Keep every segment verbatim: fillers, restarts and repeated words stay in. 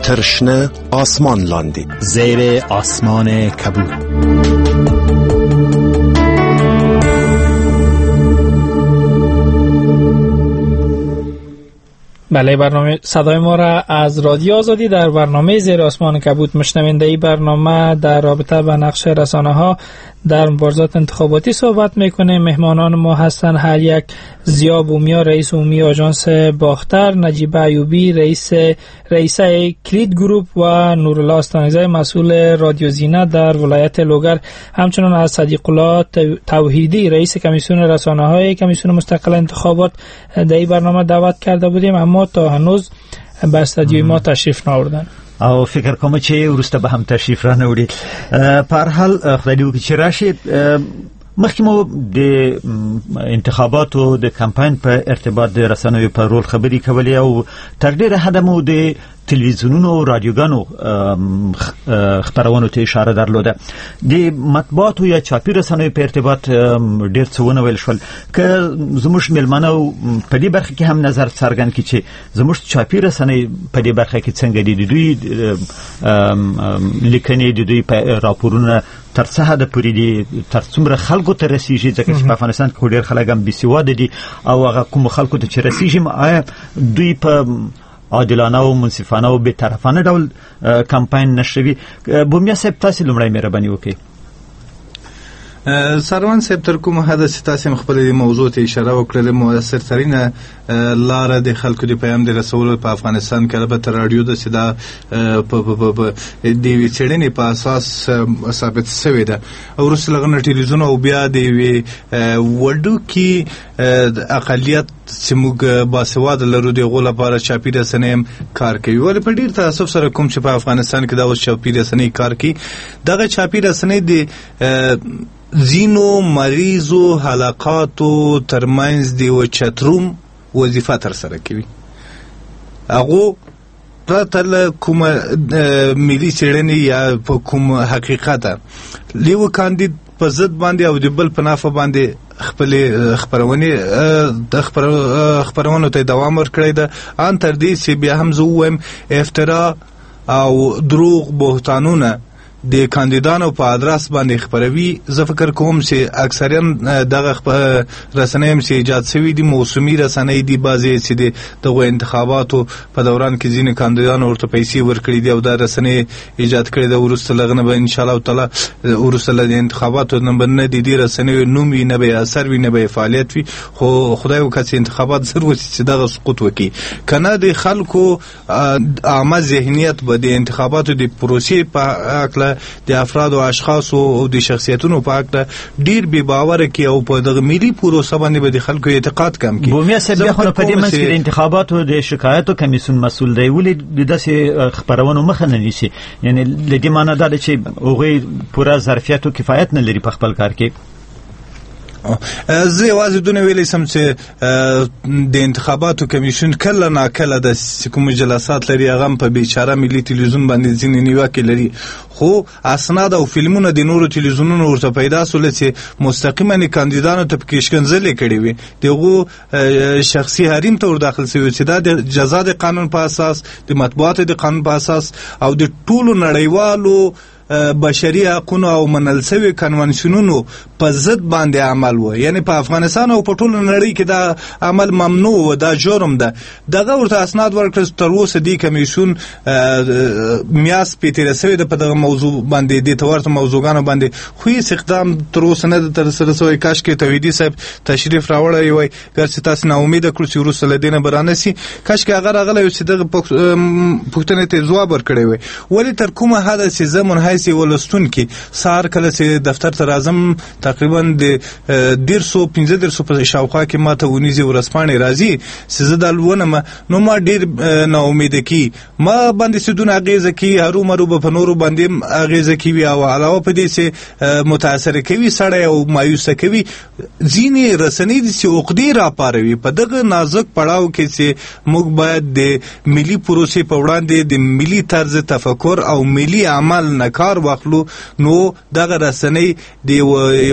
ترشنه آسمان لاندی زیر آسمان کبود. بله، برنامه صدای ما را از رادیو آزادی در برنامه زیر آسمان کبود میشنوید. این برنامه در رابطه با نقش رسانه ها در مبارزات انتخاباتی صحبت میکنه. مهمانان ما هستن هر یک: ضیا بومیا، رئیس عمومی آژانس باختر، نجیبه ایوبی، رئیس رئیس کلید گروپ و نورالله استانزی، مسئول رادیو زینه در ولایت لوگر. همچنین از صدیق الله توحیدی، رئیس کمیسیون رسانه های کمیسیون مستقل انتخابات در این برنامه دعوت کرده بودیم، اما تا هنوز به استودیوی ما تشریف نآوردن او فکر کوم چې ورسته به هم تشریف را نه وړي. په هر حال خدای دې وکړي چې راشي. مخکې مو د انتخاباتو د کمپاین په ارتباط د رسنیو په رول خبرې کولې او تر ډیره حده مو د تلویزیونونو او رادیوګانو خبرونو ته اشاره درلوده. د مطبوعاتو یا چاپي رسنیو په ارتباط ډیر څه ونه ویل شول. که زموږ مېلمانه په دې برخه کې هم نظر څرګند کړي چې زموږ چاپي رسنۍ په دې برخه کې څنګه دي، د دوی لیکنې، د دوی راپورونه تر څه حده پورې دي، تر څومره خلکو ته رسیږي، ځکه چې په افغانستان کې ډېر خلک هم بېسواده دي او هغه کومو خلکو ته چې رسیږي آیا دوی په عادلانه او منصفانه او بېطرفانه ډول کمپاین نشوي؟ بومیا صاحب، تاسې لومړی مهرباني وکړئ. سروان صاحب، تر کومه حده چې تاسې خپل موضوع ته اشاره وکړله، مؤثر ترینه لاره د خلکو د پیغام د رسولو په افغانستان کې البته رادیو د سدا په د ویڅړنې په اساس ثابت شوی ده. وروسته لغنه ټلویزیون او بیا د وډو کې اقلیت چې موږ باسواده لرو د غو لپاره چاپی رسنۍ کار کوي. ولې په ډیر تاسف سره کوم چې په افغانستان کې دا اوس چاپی رسنۍ کار کوي، دغه چاپی رسنۍ د زینو مریضو حلقاتو ترمنځ دی و چتروم وظیفه تر سره کوي. هغه پرته له کومه ملي څېړنې یا په کوم حقیقت لیو کاندید په ضد باندې او د بل په نافه باندې خپل خبرونه د خبرونو ته دوام ورکړی ده. ان تر دې چې بیا هم زه وایم افترا او دروغ بهتانونه د کاندیدانو په ادرس باندې خبروي. زه فکر کوم چې اکثرا دغه رسنۍ هم چې ایجاد شوي دي موسمي رسنۍ دي، بعضې چې د دغو انتخاباتو په دوران کې ځینې کاندیدانو ورته پیسې ورکړي دي او دا رسنۍ ایجاد کړې ده. وروسته له هغه نه به انشاءالله تعالی وروسته له انتخاباتو نه به نه د دې رسنیو نوم وي، نه به یې اثر وي، نه به یې فعالیت وي. خو خدای وکړه چې انتخابات زر وشي چې دغه سقوط وکړي، که نه د خلکو عامه ذهنیت به د انتخاباتو د پروسې په هکله د افراد او اشخاص او د شخصیتونو په اړه ډیر بې باوره کی او په دغه ملي پروسه باندې به د خلکو اعتقاد کم کی. بومیا صاحب، بیا خو په دې منځ کې د انتخاباتو د شکایتو کمیسیون مسؤل دی، ولې د داسې خبرونو مخه نه نیسي؟ یعنی د دې معنی دا ده چې هغوی پوره ظرفیت او کفایت نه لري په خپل کار کې. زه یوازې دونه ویلی سم چې د انتخاباتو کمیشن کله ناکله د کوم جلسات لري، هغه په بیچاره ملي تلویزیون باندې ځینې نیوکې لري، خو اسناد او فلمونه د نورو تلویزیونونو ورته پیدا سول چې مستقیما کاندیدانو ته پکې شکنځلې کړې وي، دغه شخصي حریم ته ور داخل شوی چې دا د جزا د قانون په اساس، د مطبوعاتو د قانون په اساس او د ټولو نړیوالو بشري حقوقو او منل شوی کنوانسیونونو په ضد باندې عمل و. یعنی په افغانستان او په ټولو نړۍ کې دا عمل ممنوع و، دا جرم ده. دغه ورته اسناد ورکړل، تر اوسه دی کمیسیون میاس پیټر سوی د په دغه موضوع باندې د تورته موضوعګانو باندې خو هیڅ اقدام تر اوسه نه تر سره سوی. کاش کې توحیدی صاحب تشریف راوړی وای، ګرځي تاسو نه امید کړو چې وروسته لدینه برانه سي. کاش کې هغه راغلی چې دغه پښتنه ته ځواب ورکړی وای. ولی تر کومه حد چې زمون سی ولستون کې سار کله چې دفتر ته راځم تقریبا د ډیر سو پنځه ډیر سو په شاوخوا کې ماته ونیزي ورسپانې راځي چې زه دلونه نو ما ډیر نا امید کی ما باندې سدون اغیزه کی هرو مرو په نورو باندې اغیزه کی وی او علاوه په دې چې متاثر کوي سړی او مایوس کوي. ځینې رسنۍ دي چې عقدې را پاروي په دغه نازک پړاو کې چې موږ باید د ملي پروسې په وړاندې د ملي طرز تفکر او ملي عمل نه کار واخلو. نو دغه رسنۍ د یو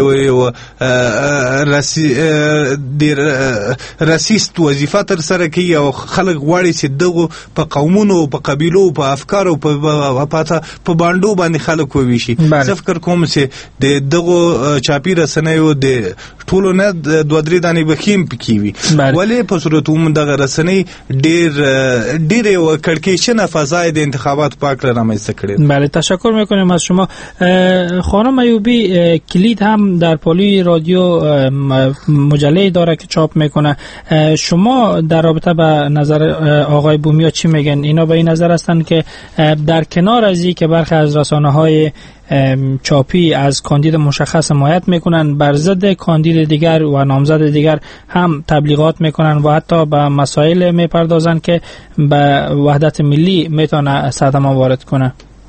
یو رسی د راسیست وظیفه تر سره کوي او خلک غواړي چې دغه په قومونو په قبیلو په افکارو په پاته په باندو باندې خلک وویشي. زه فکر کوم چې د دغه چاپی رسنیو د ټولو نه دوه درې دانې بخیم پکېوي ولې په صورت عموم دغه رسنۍ ډیر ډیر یو کړکېچنه فضای د انتخابات پاک رامنځته کړي. بله تشکر میکنیم از شما. خانم ایوبی کلید هم در پالوی رادیو مجله داره که چاپ میکنه. شما در رابطه به نظر آقای بومیا چی میگن؟ اینا به این نظر هستن که در کنار از این که برخی از رسانه های چاپی از کاندید مشخص حمایت میکنن، بر ضد کاندید دیگر و نامزد دیگر هم تبلیغات میکنن و حتی به مسائل میپردازن که به وحدت ملی میتونه صدمه وارد کنه.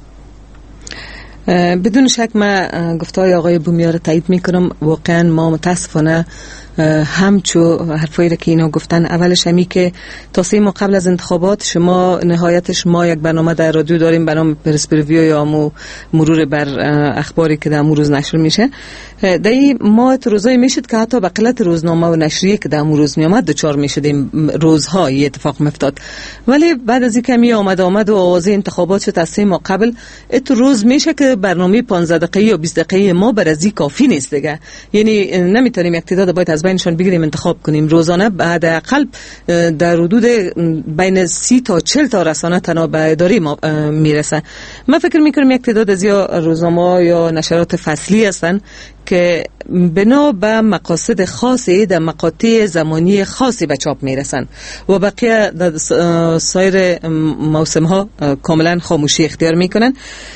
بدون شک من گفتهای آقای بومیا رو تایید میکنم. واقعا ما متاسفانه همچو حرفایی را که اینا گفتن، اولش همی که تا سه ماه قبل از انتخابات شما نهایتش ما یک برنامه در رادیو داریم به نام پرسپریویو یا مو مرور بر اخباری که در امروز روز نشر میشه. در این ماه روزایی میشد که حتی به قلت روزنامه و نشریه که در امروز روز میامد دوچار میشدیم، روزها یه اتفاق میافتاد. ولی بعد از اینکه می آمد آمد و آغاز انتخابات شد از سه ماه قبل، ات روز میشه که برنامه پانزده دقیقه یا بیست دقیقه ما بر از این کافی نیست دیگه. یعنی نمیتونیم یک تعداد باید از بینشان بگیریم انتخاب کنیم. روزانه بعد اقل در حدود بین سی تا چهل تا رسانه تنها به اداره ما میرسه. من فکر میکنم یک تعداد از یا روزنامه یا نشرات فصلی هستن که بنا به مقاصد خاصی در مقاطع زمانی خاصی به چاپ میرسن و بقیه در سایر موسم ها کاملا خاموشی اختیار میکنن.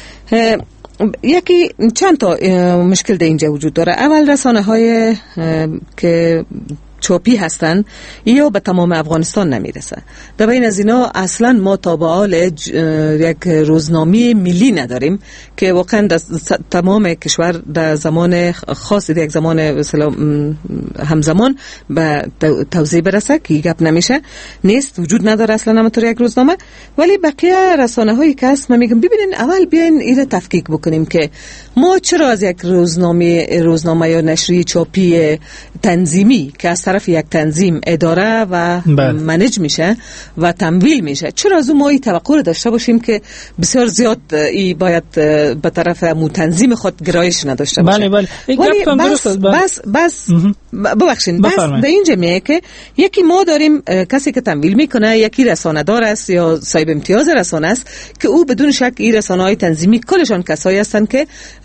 یکی چند تا مشکل در اینجا وجود داره. اول رسانه های که چاپی هستن یا به تمام افغانستان نمیرسه. در بین از اینا اصلا ما تا به حال یک روزنامه ملی نداریم که واقعا در تمام کشور در زمان خاص در یک زمان مثلا همزمان به توزیع برسه که گپ نمیشه، نیست، وجود نداره اصلا همونطور یک روزنامه. ولی بقیه رسانه هایی که هست من میگم ببینین اول بیاین اینو تفکیک بکنیم که ما چرا از یک روزنامه روزنامه یا نشریه چاپی تنظیمی که از طرف یک تنظیم اداره و منیج میشه و تمویل میشه، چرا از اون ما این توقع رو داشته باشیم که بسیار زیاد ای باید به طرف مو تنظیم خود گرایش نداشته باشه؟ بله بله. ولی بس بس بس ببخشید بس در اینجا میگه که یکی ما داریم کسی که تمویل میکنه، یکی رسانه دار است یا صاحب امتیاز رسانه است که او بدون شک این رسانه های تنظیمی کلشان کسایی هستن که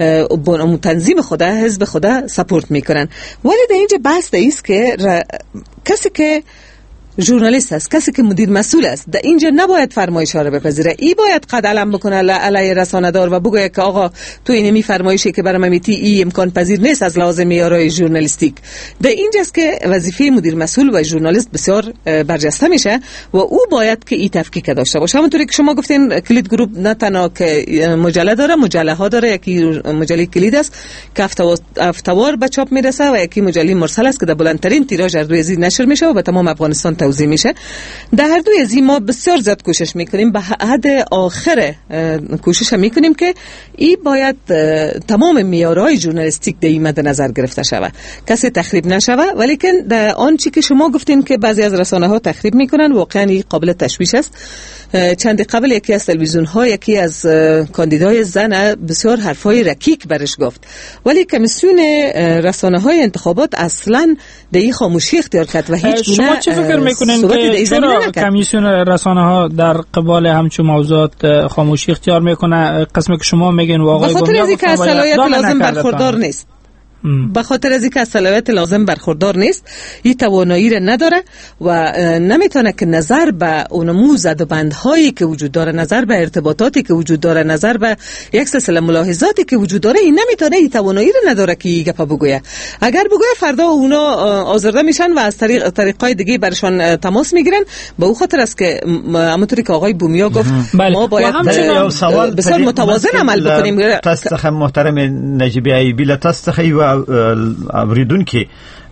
مو تنظیم خدا حزب خدا سپورت میکنن. ولی در اینجا بحث است که کسی که ژورنالیست است، کسی که مدیر مسئول است، در اینجا نباید فرمایش ها رو بپذیره. ای باید قد علم بکنه علیه رسانه دار و بگه که آقا تو این می فرمایشی که برام میتی ای امکان پذیر نیست از لحاظ معیارهای ژورنالیستیک. در اینجاست که وظیفه مدیر مسئول و ژورنالیست بسیار برجسته میشه و او باید که ای تفکیک داشته باشه. همونطوری که شما گفتین کلید گروپ نه تنها که مجله داره، مجله ها داره. یکی مجله کلید است که هفته‌وار به چاپ میرسه و یکی مجله مرسل است که در بلندترین تیراژ روی زیر نشر میشه و به تمام افغانستان توزیع میشه. در هر دوی از این ما بسیار زیاد کوشش میکنیم، به حد آخر کوشش میکنیم که این باید تمام معیارهای ژورنالیستیک در این مد نظر گرفته شود، کسی تخریب نشوه. ولی که در آن چی که شما گفتین که بعضی از رسانه ها تخریب میکنن، واقعا این قابل تشویش است. چند قبل یکی از تلویزیون ها یکی از کاندیدای زن بسیار حرفای رکیک برش گفت، ولی کمیسیون رسانه های انتخابات اصلا در این خاموشی اختیار کرد و هیچ گونه شما چه فکر میکنین که چرا کمیسیون رسانه ها در قبال همچون موضوعات خاموشی اختیار میکنه؟ قسمی که شما میگین واقعا به خاطر از اینکه از صلاحیت لازم برخوردار نیست. به خاطر از اینکه صلاحیت لازم برخوردار نیست، این توانایی را نداره و نمیتونه که نظر به اون زدبندهایی که وجود داره، نظر به ارتباطاتی که وجود داره، نظر به یک سلسله ملاحظاتی که وجود داره، این نمیتونه، این توانایی را نداره که گپ بگویه. اگر بگویه فردا اونا آزرده میشن و از طریق طریقای دیگه برشان تماس میگیرن. به او خاطر است که همونطوری که آقای بومیا گفت ما باید بسیار متوازن عمل بکنیم. تاسخه محترم نجیبی ایوبی تاسخه اوریدون که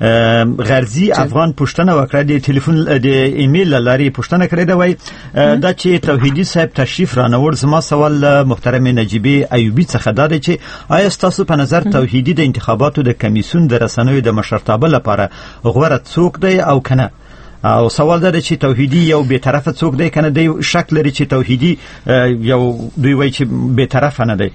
غرزي افغان پښتنه وکړه د ټلیفون د ایمیل لاري پښتنه کړې دا وای دا چې توحیدی صاحب تشریف رانوړ زما سوال محترم نجیبی ایوبی څخه دا دی چې آیا تاسو په نظر توحیدی د انتخاباتو د کمیسیون د رسنوي د مشرتابه لپاره غوړه څوک دی او کنه؟ او سوال دا چې توحیدی یو به طرفه څوک دی کنه دی شک لري چې توحیدی یو دوی وای چې به طرفه نه دی.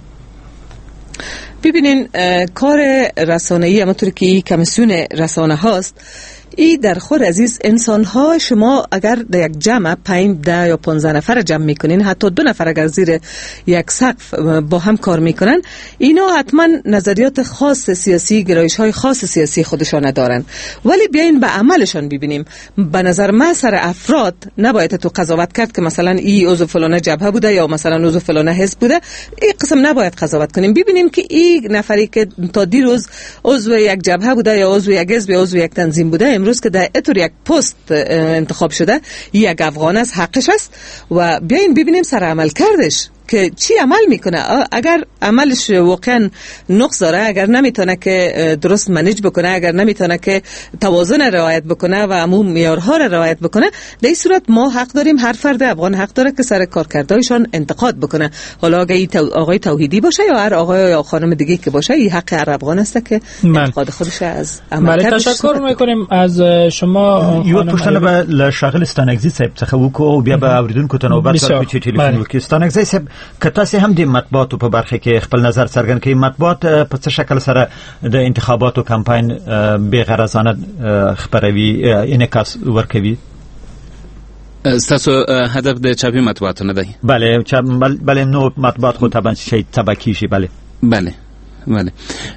ببینین کار رسانه‌ای همونطور که کمیسیون رسانه هاست ای در خود عزیز انسان ها شما اگر در یک جمع پنج ده یا پانزده نفر جمع میکنین حتی دو نفر اگر زیر یک سقف با هم کار میکنن اینا حتما نظریات خاص سیاسی گرایش های خاص سیاسی خودشان دارن ولی بیاین به عملشان ببینیم. به نظر من سر افراد نباید تو قضاوت کرد که مثلا ای عضو فلانه جبهه بوده یا مثلا عضو فلانه حزب بوده. این قسم نباید قضاوت کنیم. ببینیم که این نفری که تا دیروز عضو یک جبهه بوده یا عضو یک حزب یا عضو یک تنظیم بوده امروز که در اتور یک پست انتخاب شده یک افغان است، حقش است و بیاین ببینیم سر عمل کردش که چی عمل میکنه. اگر عملش واقعا نقص داره، اگر نمیتونه که درست منیج بکنه، اگر نمیتونه که توازن رعایت بکنه و عموم معیارها را رعایت بکنه، در این صورت ما حق داریم، هر فرد افغان حق داره که سر کارکردهایشان انتقاد بکنه. حالا اگه تو آقای توحیدی باشه یا هر آقای یا خانم دیگه که باشه، این حق هر افغان است که انتقاد خودش از عمل کرده. تشکر میکنیم از شما. یو پوښتنه به لشاغل استانگزی صاحب څخه وکړو، بیا به اوریدونکو ته نوبت ورکړو چې ټلیفون وکړي. استانگزی صاحب که تاسو هم د مطبوعاتو په برخه کې خپل نظر څرګند کړئ، مطبوعات په څه شکل سره د انتخاباتو کمپاین بې غرضانه خپروي، انعکاس ورکوي؟ ستاسو هدف د چاپی مطبوعاتو نه دی؟ بله بله نو مطبوعات خو طبعا شي طبقی شي. بله بله بله.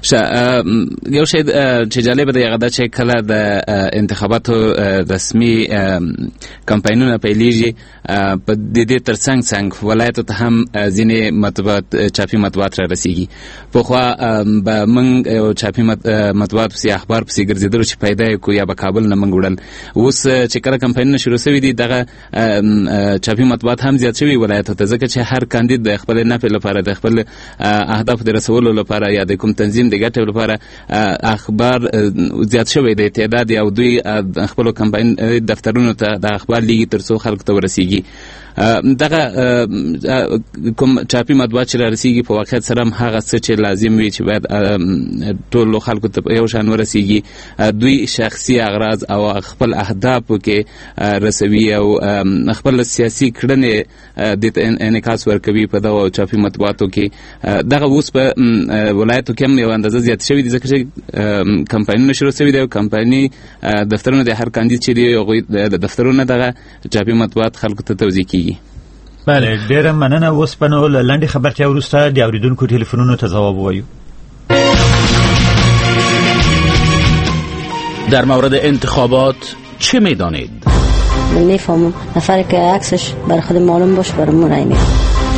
یو شی چې جالب دی هغه دا چې کله د انتخاباتو رسمي کمپاینونه پیلېږي په د دې ترڅنګ څنګ ولایتو ته هم ځینې مطبوعات چاپي مطبوعات را رسیږي. پخوا به موږ یو چاپي مطبوعات پسې اخبار پسې ګرځېدلو چې پیدا یې کړو یا به کابل نه موږ وړل. اوس چې کله کمپاینونه شروع شوي دي دغه چاپي مطبوعات هم زیات شوي ولایتو ته، ځکه چې هر کاندید د خپل نفع لپاره د خپل اهدافو د رسولو لپاره یا د کوم تنظیم د ګټې لپاره اخبار زیات شوی دی تعداد، او دوی خپل کمپاین دفترونو ته د اخبار لیږي ترڅو خلکو ته ورسیږي. دغه کوم چاپی مطبوعات چې رسیږي په واقعیت سره هم هغه څه چې لازم وي چې باید ټولو خلکو ته یو شان ورسیږي. دوی شخصي اغراض او خپل اهدافو کې رسوي او خپل سیاسي کړنې د انعکاس ورکوي په دغه چاپی مطبوعاتو کې. دغه اوس په ولایتو کې هم یو اندازه زیات شوی دي، ځکه چې کمپاینونه شروع شوي دي او کمپایني دفترونه د هر کاندید چې دی هغوی د دفترونه دغه چاپی مطبوعات خلکو ته توزیع کیږي. بله ډیره مننه. اوس په نو لنډې خبرتیا وروسته د اوریدونکو ټلیفونونو ته ځواب ووایو. در مورد انتخابات چه میدانید؟ من میفهمم نفری که عکسش برای خود معلوم باشه برای من رای میده.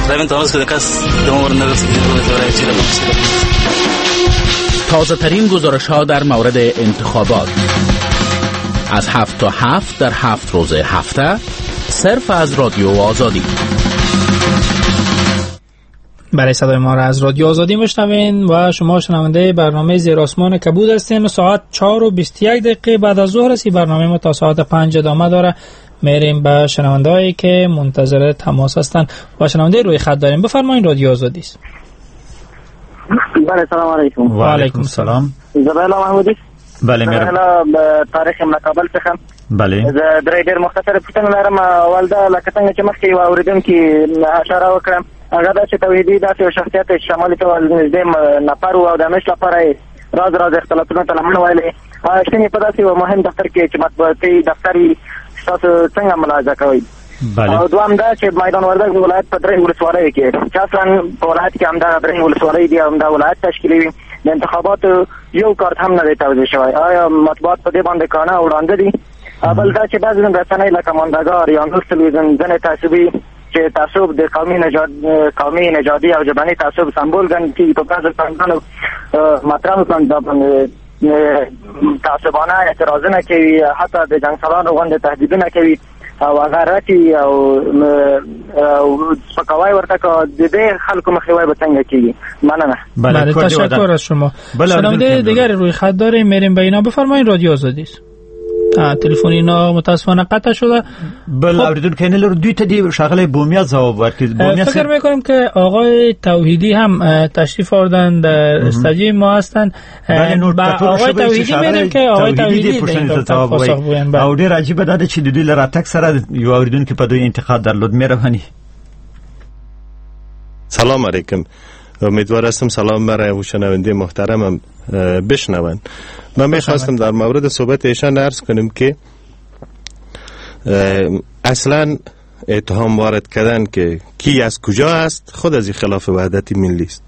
تازه ترین گزارش ها در مورد انتخابات از هفت تا هفت در هفت روز هفته صرف از رادیو آزادی. برای صدای ما را از رادیو آزادی میشنوین و شما شنونده برنامه زیر آسمان کبود هستین. ساعت چهار و بیست و یک دقیقه بعد از ظهر است. برنامه ما تا ساعت پنج ادامه داره. میریم به شنوندهایی که منتظر تماس هستن و شنونده روی خط داریم. بفرمایید، رادیو آزادی است. بله سلام علیکم. و علیکم السلام. زبیلا محمودی. بله میرم. به تاریخ مکابل څخه. بله. زه درې ډېر مختصر پوښتنه لرم. والده لکه څنګه چې مخکې یو اورېدونکي اشاره وکړه، هغه دا چې توحیدي داسې یو شخصیت چې شمالي ته نږدې نفر و او د همیش لپاره یې راز راز اختلافونو ته لمن ویلې. شتنې په داسې یو مهم دفتر کې چې مطبوعاتي دفتر وي، تاسو څنګه ملاحظه کوئ؟ او دوام دا چې میدان وردګ ولایت په درې ولسوالیو کې چې اصلا په ولایت کې همدا درې ولسوالۍ دي، همدا ولایت تشکیلوي. د انتخاباتو یو کارت هم نه دی توزیع شوی. آیا مطبوعات په دې باندې کاڼه وړاندې دي؟ بل دا چې بعضې رسنۍ لکه ماندګار یا نور تلویزیون ځینې تعصبي چې تعصب د قومي نژاد قومي نژادي او ژبني تعصب سمبول ګڼل کېږي، په بعضو کاندانو مطرح کړل دا باندې تعصبانه اعتراضونه کوي، حتی د جنګسالانو غوندې تهدیدونه کوي. او هغه راتی او سپکاوی ورته که د دې خلکو مخنیوی به څنګه کیږي. مننه. بله تشکر از شما. شنونده دیگری روی خط داریم، میریم به اینا. بفرمایید رادیو آزادی است. تلفن اینا متاسفانه قطع شده. بله اوریدون که اینلر دوی تا دی شغله بومیا جواب ورکید. فکر میکنم که آقای توحیدی هم تشریف آوردن در استودیوی ما هستن. آقای توحیدی میریم که آقای توحیدی پاسخ بگوین. او ډیر عجیبه ده چې د دوی له راتګ سره یو اوریدون که په دوی انتقاد درلود. مهرباني. سلام علیکم. امیدوار هستم سلام برای شنونده محترمم بشنون. من میخواستم در مورد صحبت ایشان عرض کنم که اصلا اتهام وارد کردن که کی از کجا است خود از خلاف وحدت ملی است.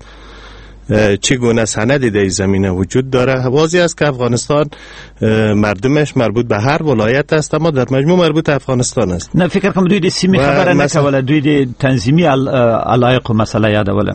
چگونه سندی در زمینه وجود داره؟ واضح است که افغانستان مردمش مربوط به هر ولایت است، اما در مجموع مربوط به افغانستان است. نه فکر کنم دوی د سیمې خبره نه کوله، دوی د تنظیمی علایق و مسئله یادوله.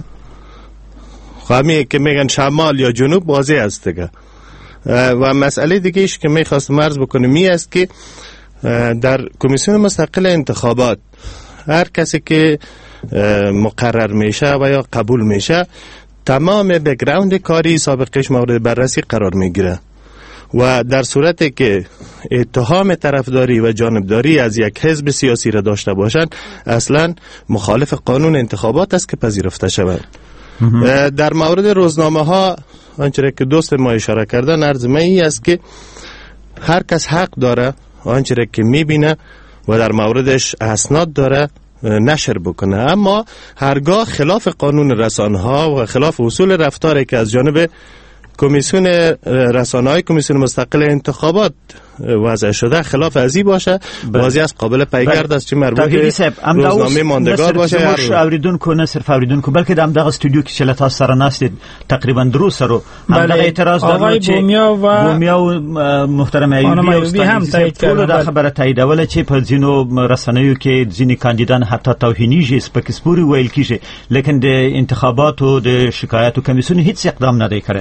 خواهمی که میگن شمال یا جنوب واضح است دیگه. و مسئله دیگه ایش که میخواستم عرض بکنم می است که در کمیسیون مستقل انتخابات هر کسی که مقرر میشه و یا قبول میشه تمام بک‌گراند کاری سابقش مورد بررسی قرار میگیره و در صورتی که اتهام طرفداری و جانبداری از یک حزب سیاسی را داشته باشند اصلا مخالف قانون انتخابات است که پذیرفته شود. در مورد روزنامه ها آنچه که دوست ما اشاره کردن عرض من این است که هر کس حق داره آنچه که میبینه و در موردش اسناد داره نشر بکنه، اما هرگاه خلاف قانون رسانه ها و خلاف اصول رفتاری که از جانب کمیسیون رسانه های کمیسیون مستقل انتخابات وضع شده خلاف ازی باشه واضح است قابل پیگرد است، چه مربوط به روزنامه ماندگار باشه یا اوریدونکو نه صرف اوریدونکو بلکې د همدغه استودیو کې چې له تاسو سره ناست استقریبا درو سره همدغه اعتراض درلود چې بومیا و بومیا و محترم ایوبی هم تایید کړل دا خبره تاییدوله چې په ځینو رسنیو کې ځینې کاندیدان حتی توهینیږي سپکسپوري ویل کیږي، لیکن د انتخاباتو د شکایاتو کمیسیون هیڅ اقدام نه دی کړی.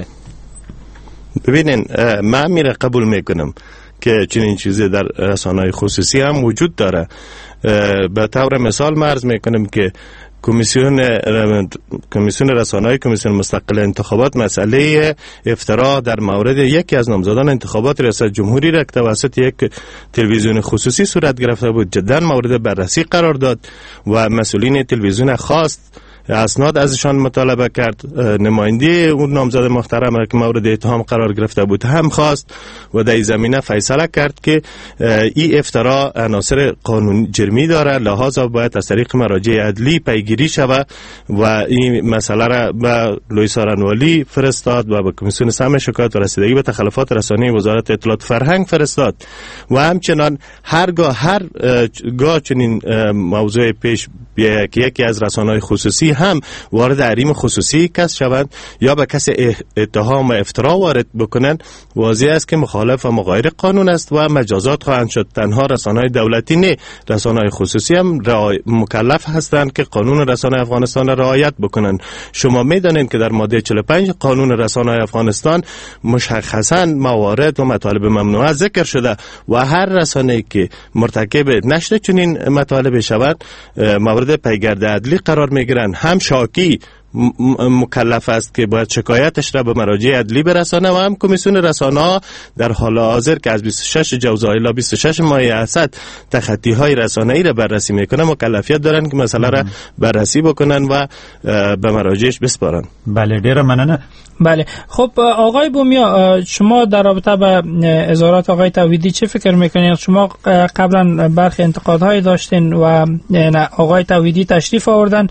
ببینین من میره قبول میکنم که چنین چیزی در رسانه‌های خصوصی هم وجود داره. به طور مثال من عرض میکنم که کمیسیون کمیسیون رسانه‌های کمیسیون مستقل انتخابات مسئله افترا در مورد یکی از نامزدان انتخابات ریاست جمهوری را که توسط یک تلویزیون خصوصی صورت گرفته بود جدا مورد بررسی قرار داد و مسئولین تلویزیون خواست اسناد ازشان مطالبه کرد. نماینده اون نامزد محترم را که مورد اتهام قرار گرفته بود هم خواست و در زمینه فیصله کرد که این افترا عناصر قانون جرمی داره، لحاظا باید از طریق مراجع عدلی پیگیری شود و این مسئله را به لوی سارنوالی فرستاد و به کمیسیون سمع شکایت و رسیدگی به تخلفات رسانه‌ای وزارت اطلاعات فرهنگ فرستاد و همچنان هرگاه هر گاه چنین موضوع پیش بیاید که یکی از رسانه‌های خصوصی هم وارد حریم خصوصی کس شوند یا به کسی اتهام و افترا وارد بکنند واضح است که مخالف و مغایر قانون است و مجازات خواهند شد. تنها رسانه‌های دولتی نه، رسانه‌های خصوصی هم مکلف هستند که قانون رسانه افغانستان را رعایت بکنند. شما میدانید که در ماده چهل و پنج قانون رسانه افغانستان مشخصاً موارد و مطالب ممنوعه ذکر شده و هر رسانه‌ای که مرتکب نشر چنین مطالب شود مورد پیگرد عدلی قرار میگیرند. هم شاکی مکلف است که باید شکایتش را به مراجع عدلی برسانه و هم کمیسیون رسانه‌ها در حال حاضر که از بیست و شش جوزا الی بیست و شش ماه اسد تخطی های رسانه‌ای را بررسی میکنه مکلفیت دارن که مسئله را بررسی بکنن و به مراجعش بسپارن. بله ډیره مننه. بله خب آقای بومیا شما در رابطه با اظهارات آقای توحیدی چه فکر میکنید؟ شما قبلا برخی انتقادهای داشتین و آقای توحیدی تشریف آوردن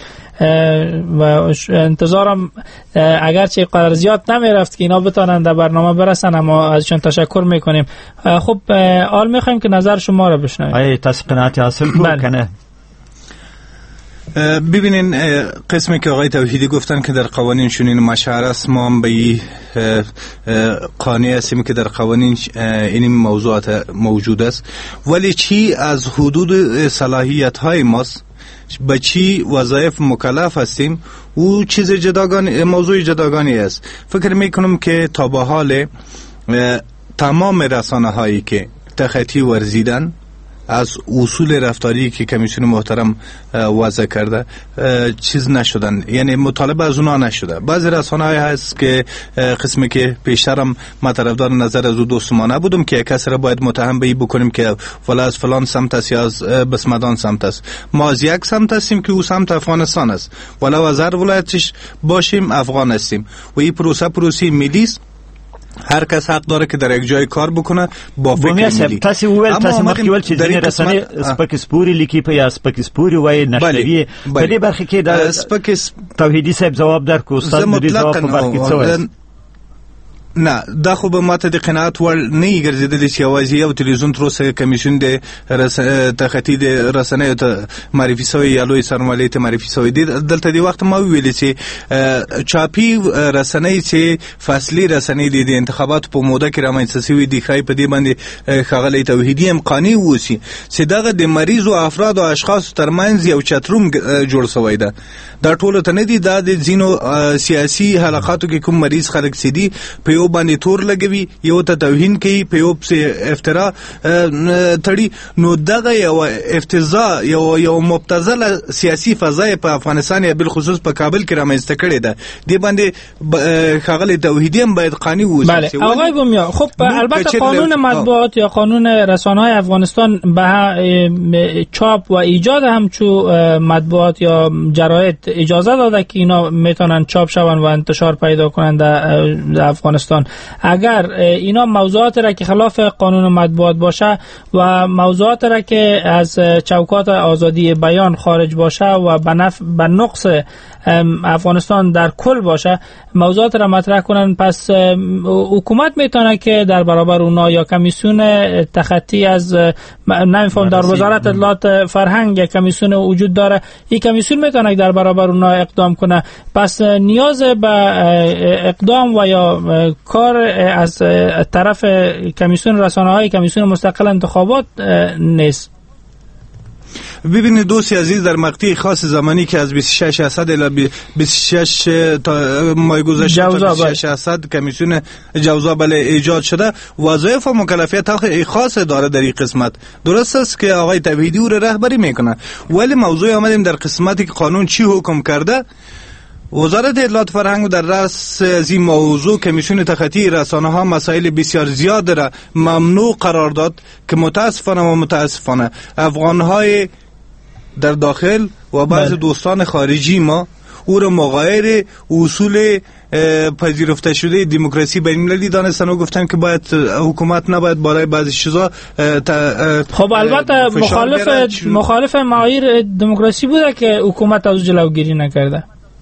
و انتظارم اگرچه قدر زیاد نمیرفت که اینا بتونن در برنامه برسن اما ازشون تشکر میکنیم. خب حال میخوایم که نظر شما رو بشنویم. آیا تاسو قناعت حاصل کو کنه؟ ببینین قسمی که آقای توحیدی گفتن که در قوانین چنین مشهر است، ما هم به قانع هستیم که در قوانین این موضوعات موجود است، ولی چی از حدود صلاحیت های ماست به چی وظایف مکلف هستیم او چیز جداگانه، موضوع جداگانه است. فکر میکنم که تا به حال تمام رسانه هایی که تخطی ورزیدن از اصول رفتاری که کمیسیون محترم وضع کرده چیز نشدن، یعنی مطالبه از اونا نشده. بعضی رسانه‌های هست که قسمی که پیشترم ما طرفدار نظر از او دوستمانه بودم که کسی را باید متهم به این بکنیم که ولی از فلان سمت است یا از بسمدان سمت است. ما از یک سمت هستیم که او سمت افغانستان است، ولو از هر ولایتش باشیم افغان هستیم و این پروسه پروسه ملی است. هر کس حق داره که در یک جای کار بکنه با فکر ملی. تاسو ویل تاسو مخکې ول چې ځینې رسنۍ سپکسپوري لیکي په یا سپکسپوري وایي نشریه په دې برخه کې د سپکس توحیدی صاحب جواب در کو استاد مدیر جواب په برخه کې څه نه دا خو به ماته د قناعت وړ نه ګرځیدلی چې یوازې یو تلویزیون تر اوسه کمیسیون د تخطی د رسنیو ته معرفي شوی یا لوی سرمایې ته معرفي شوی دی. دلته دی وخت ما ویل چې چاپی رسنۍ چې فصلی رسنۍ د انتخابات په موده کې رامنځته شوی دی خای په دې باندې خغلی توحیدی امکاني وسی چې دغه د مریض او افراد او اشخاص ترمنځ یو چتروم جوړ شوی ده. دا ټول ته نه دی دا د زینو سیاسي حلقاتو کې کوم مریض خلک سیدي په باندې تور لګوي، یو ته توهین کوي، په یو په افترا تړي. نو دغه یو افتضاح یو یو مبتذله سیاسي فضا په افغانستان یا بل خصوص په کابل کې رامنځته کړې ده. دی باندې خغل توحیدی هم باید قانوني ووسی. بله آقای بومیا، خب البته قانون مطبوعات یا قانون رسانه‌های افغانستان به چاپ و ایجاد همچو مطبوعات یا جراید اجازه داده که اینا میتونن چاپ شون و انتشار پیدا کنند در افغانستان. اگر اینا موضوعات را که خلاف قانون مطبوعات باشه و موضوعات را که از چوکات آزادی بیان خارج باشه و به نفع به نقص افغانستان در کل باشه موضوعات را مطرح کنن، پس حکومت میتونه که در برابر اونا یا کمیسیون تخطی از نمیفهم در وزارت اطلاعات فرهنگ یا کمیسیون وجود داره، این کمیسیون میتونه در برابر اونا اقدام کنه. پس نیاز به اقدام و یا کار از طرف کمیسیون رسانه‌های کمیسیون مستقل انتخابات نیست. ببینید دوستی عزیز، در مقطع خاص زمانی که از بیست و شش درصد الی بیست و شش تا ماه گذشته تا بیست و شش درصد کمیسیون جوزا بله ایجاد شده، وظایف و مکلفیت خاص داره در این قسمت. درست است که آقای توحیدی او را رهبری میکنه، ولی موضوع آمدیم در قسمتی که قانون چی حکم کرده. وزارت اطلاعات فرهنگ در رأس از این موضوع کمیسیون تخطی رسانه ها مسائل بسیار زیاد را ممنوع قرار داد که متاسفانه و متاسفانه افغان های در داخل و بعض دوستان خارجی ما او را مغایر اصول پذیرفته شده دموکراسی بین‌المللی دانستن و گفتن که باید حکومت نباید برای بعضی چیزا. خب البته مخالف مخالف معایر دموکراسی بوده که حکومت از جلوگیری نکرده.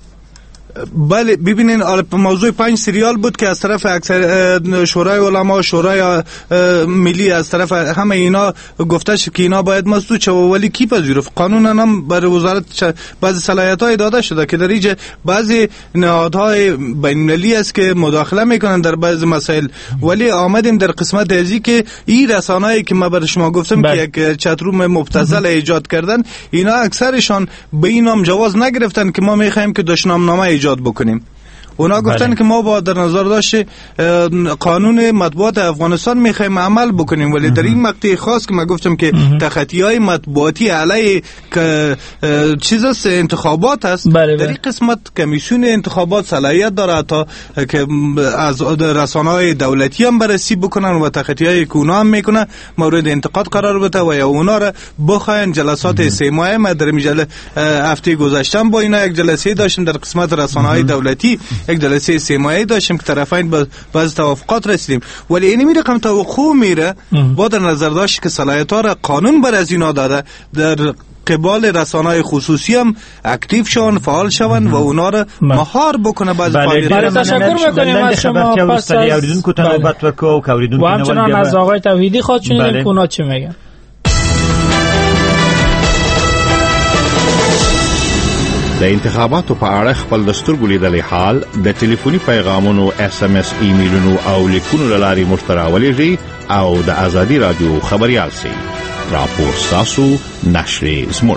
بله ببینین موضوع پنج سریال بود که از طرف اکثر شورای علما، شورای ملی، از طرف همه اینا گفته شد که اینا باید مسدود شد، ولی کی پذیرفت؟ قانون هم بر وزارت بعضی صلاحیت‌های داده شده که در اینجا بعضی نهادهای بین‌المللی است که مداخله میکنن در بعضی مسائل، ولی آمدیم در قسمت ازی که این رسانه‌ای که ما بر شما گفتم بله. که یک چتروم مبتذل ایجاد کردن، اینا اکثرشان به این نام جواز نگرفتن که ما میخوایم که دشنامنامه ایجاد بکنیم. اونا گفتن بله. که ما با در نظر داشت قانون مطبوعات افغانستان میخوایم عمل بکنیم، ولی در این مقطع خاص که ما گفتم که تخطی‌های مطبوعاتی علیه چیز است انتخابات است، بله در این قسمت کمیسیون انتخابات صلاحیت داره تا که از رسانه‌های دولتی هم بررسی بکنن و تخطی‌های که اونا هم میکنه مورد انتقاد قرار بده و یا اونا را بخواین. جلسات سه ماهه ما در مجله هفته گذشته با اینا یک جلسه داشتیم در قسمت رسانه‌های دولتی، یک جلسه سه ماهه داشتیم که طرفین با بعض توافقات رسیدیم، ولی این می رقم توقع میره با در نظر داشت که صلاحیت‌ها را قانون بر از اینا داده در قبال رسانه‌های خصوصی هم اکتیو شون، فعال شون و اونا را مهار بکنه. بعض فعالیت‌ها تشکر می‌کنیم از شما. پس و همچنان از آقای توحیدی خواهد شنیدیم که اونا چی میگن. د انتخاباتو په اړه خپل دستور لیدلې حال د ټلیفوني پیغامونو اس ام اس ایمیلونو او لیکونو لاري مشتراولېږي او د ازادي رادیو خبريال سي راپور تاسو نشر زموږ.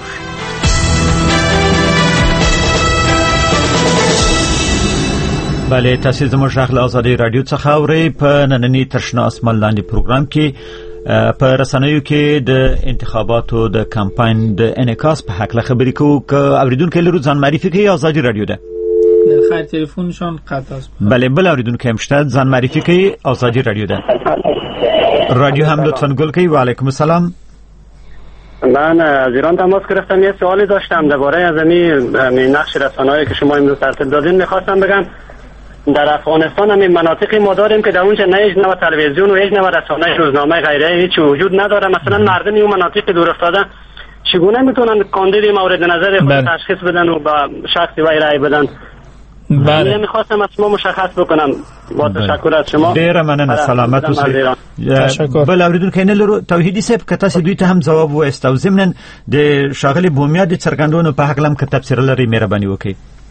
بله تاسو زموږ غږ له ازادي رادیو څخه اورئ. په نننی تشنا اسمان لاندې پروګرام کې په رسنیو کې د انتخاباتو د کمپاین د انعکاس په حق خبرې کوو که اوریدونکو لرو ځان معرفي کوي آزادي رادیو ده. خیر تلفنشان قطع است. بله بله اوریدونکو هم شته ځان معرفي کوي آزادی رادیو ده. رادیو هم لطفاً گل کوي. و علیکم السلام. من از ایران تماس گرفتم، یه سوالی داشتم درباره از این نقش رسانه‌ای که شما امروز ترتیب دادین. می‌خواستم بگم در افغانستان همین مناطقی ما داریم که در اونجا نه هیچ نوع تلویزیون و هیچ نوع رسانه روزنامه غیره هیچ وجود نداره. مثلا مردم این مناطق دور افتاده چگونه میتونن کاندید مورد نظر خود تشخیص بدن و با شخصی وی رأی بدن؟ بله میخواستم از شما مشخص بکنم. با تشکر از شما. ډیره مننه. سلامت اوسئ. تشکر. بل اوریدونکو نه لرو توحیدی صاحب که تاسو دوی ته هم جواب وایستو ضمن د شاغلی بومیاد څرګندونو په حق لم که تفسیر لري مهرباني وکړئ.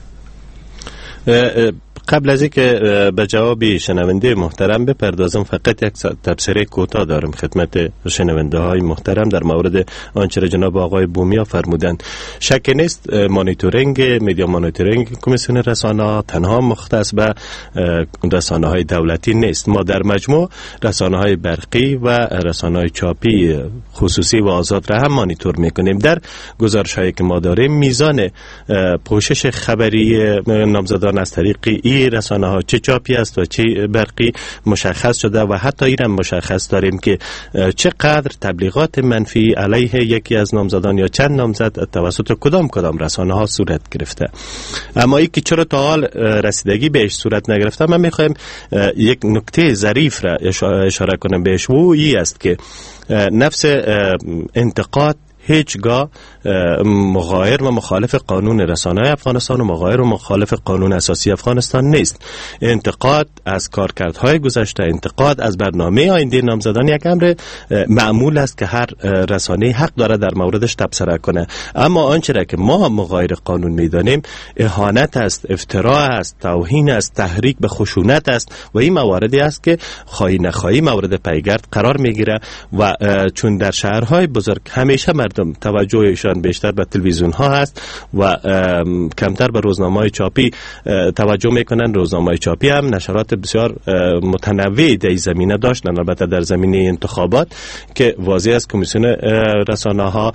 قبل از اینکه به جواب شنونده محترم بپردازم فقط یک تبصره کوتاه دارم خدمت شنونده های محترم در مورد آنچه را جناب آقای بومیا فرمودند. شک نیست مانیتورینگ میدیا مانیتورینگ کمیسیون رسانه تنها مختص به رسانه های دولتی نیست. ما در مجموع رسانه های برقی و رسانه های چاپی خصوصی و آزاد را هم مانیتور میکنیم. در گزارش هایی که ما داریم میزان پوشش خبری نامزدان از طریق ای رسانه ها چه چاپی است و چه برقی مشخص شده و حتی این هم مشخص داریم که چقدر تبلیغات منفی علیه یکی از نامزدان یا چند نامزد توسط کدام کدام رسانه ها صورت گرفته. اما این که چرا تا حال رسیدگی بهش صورت نگرفته، من میخوایم یک نکته ظریف را اشاره کنم بهش، و این است که نفس انتقاد هیچگاه مغایر و مخالف قانون رسانه افغانستان و مغایر و مخالف قانون اساسی افغانستان نیست. انتقاد از کارکردهای گذشته، انتقاد از برنامه آینده نامزدان یک امر معمول است که هر رسانه حق داره در موردش تبصره کنه. اما آنچه را که ما مغایر قانون میدانیم اهانت است، افترا است، توهین است، تحریک به خشونت است و این مواردی است که خواهی نخواهی مورد پیگرد قرار میگیره و چون در شهرهای بزرگ همیشه مردم توجهشان بیشتر به تلویزیون ها هست و کمتر به روزنامه‌های چاپی توجه میکنن. روزنامه‌های چاپی هم نشرات بسیار متنوعی در این زمینه داشتن، البته در زمینه انتخابات که واضح است کمیسیون رسانه ها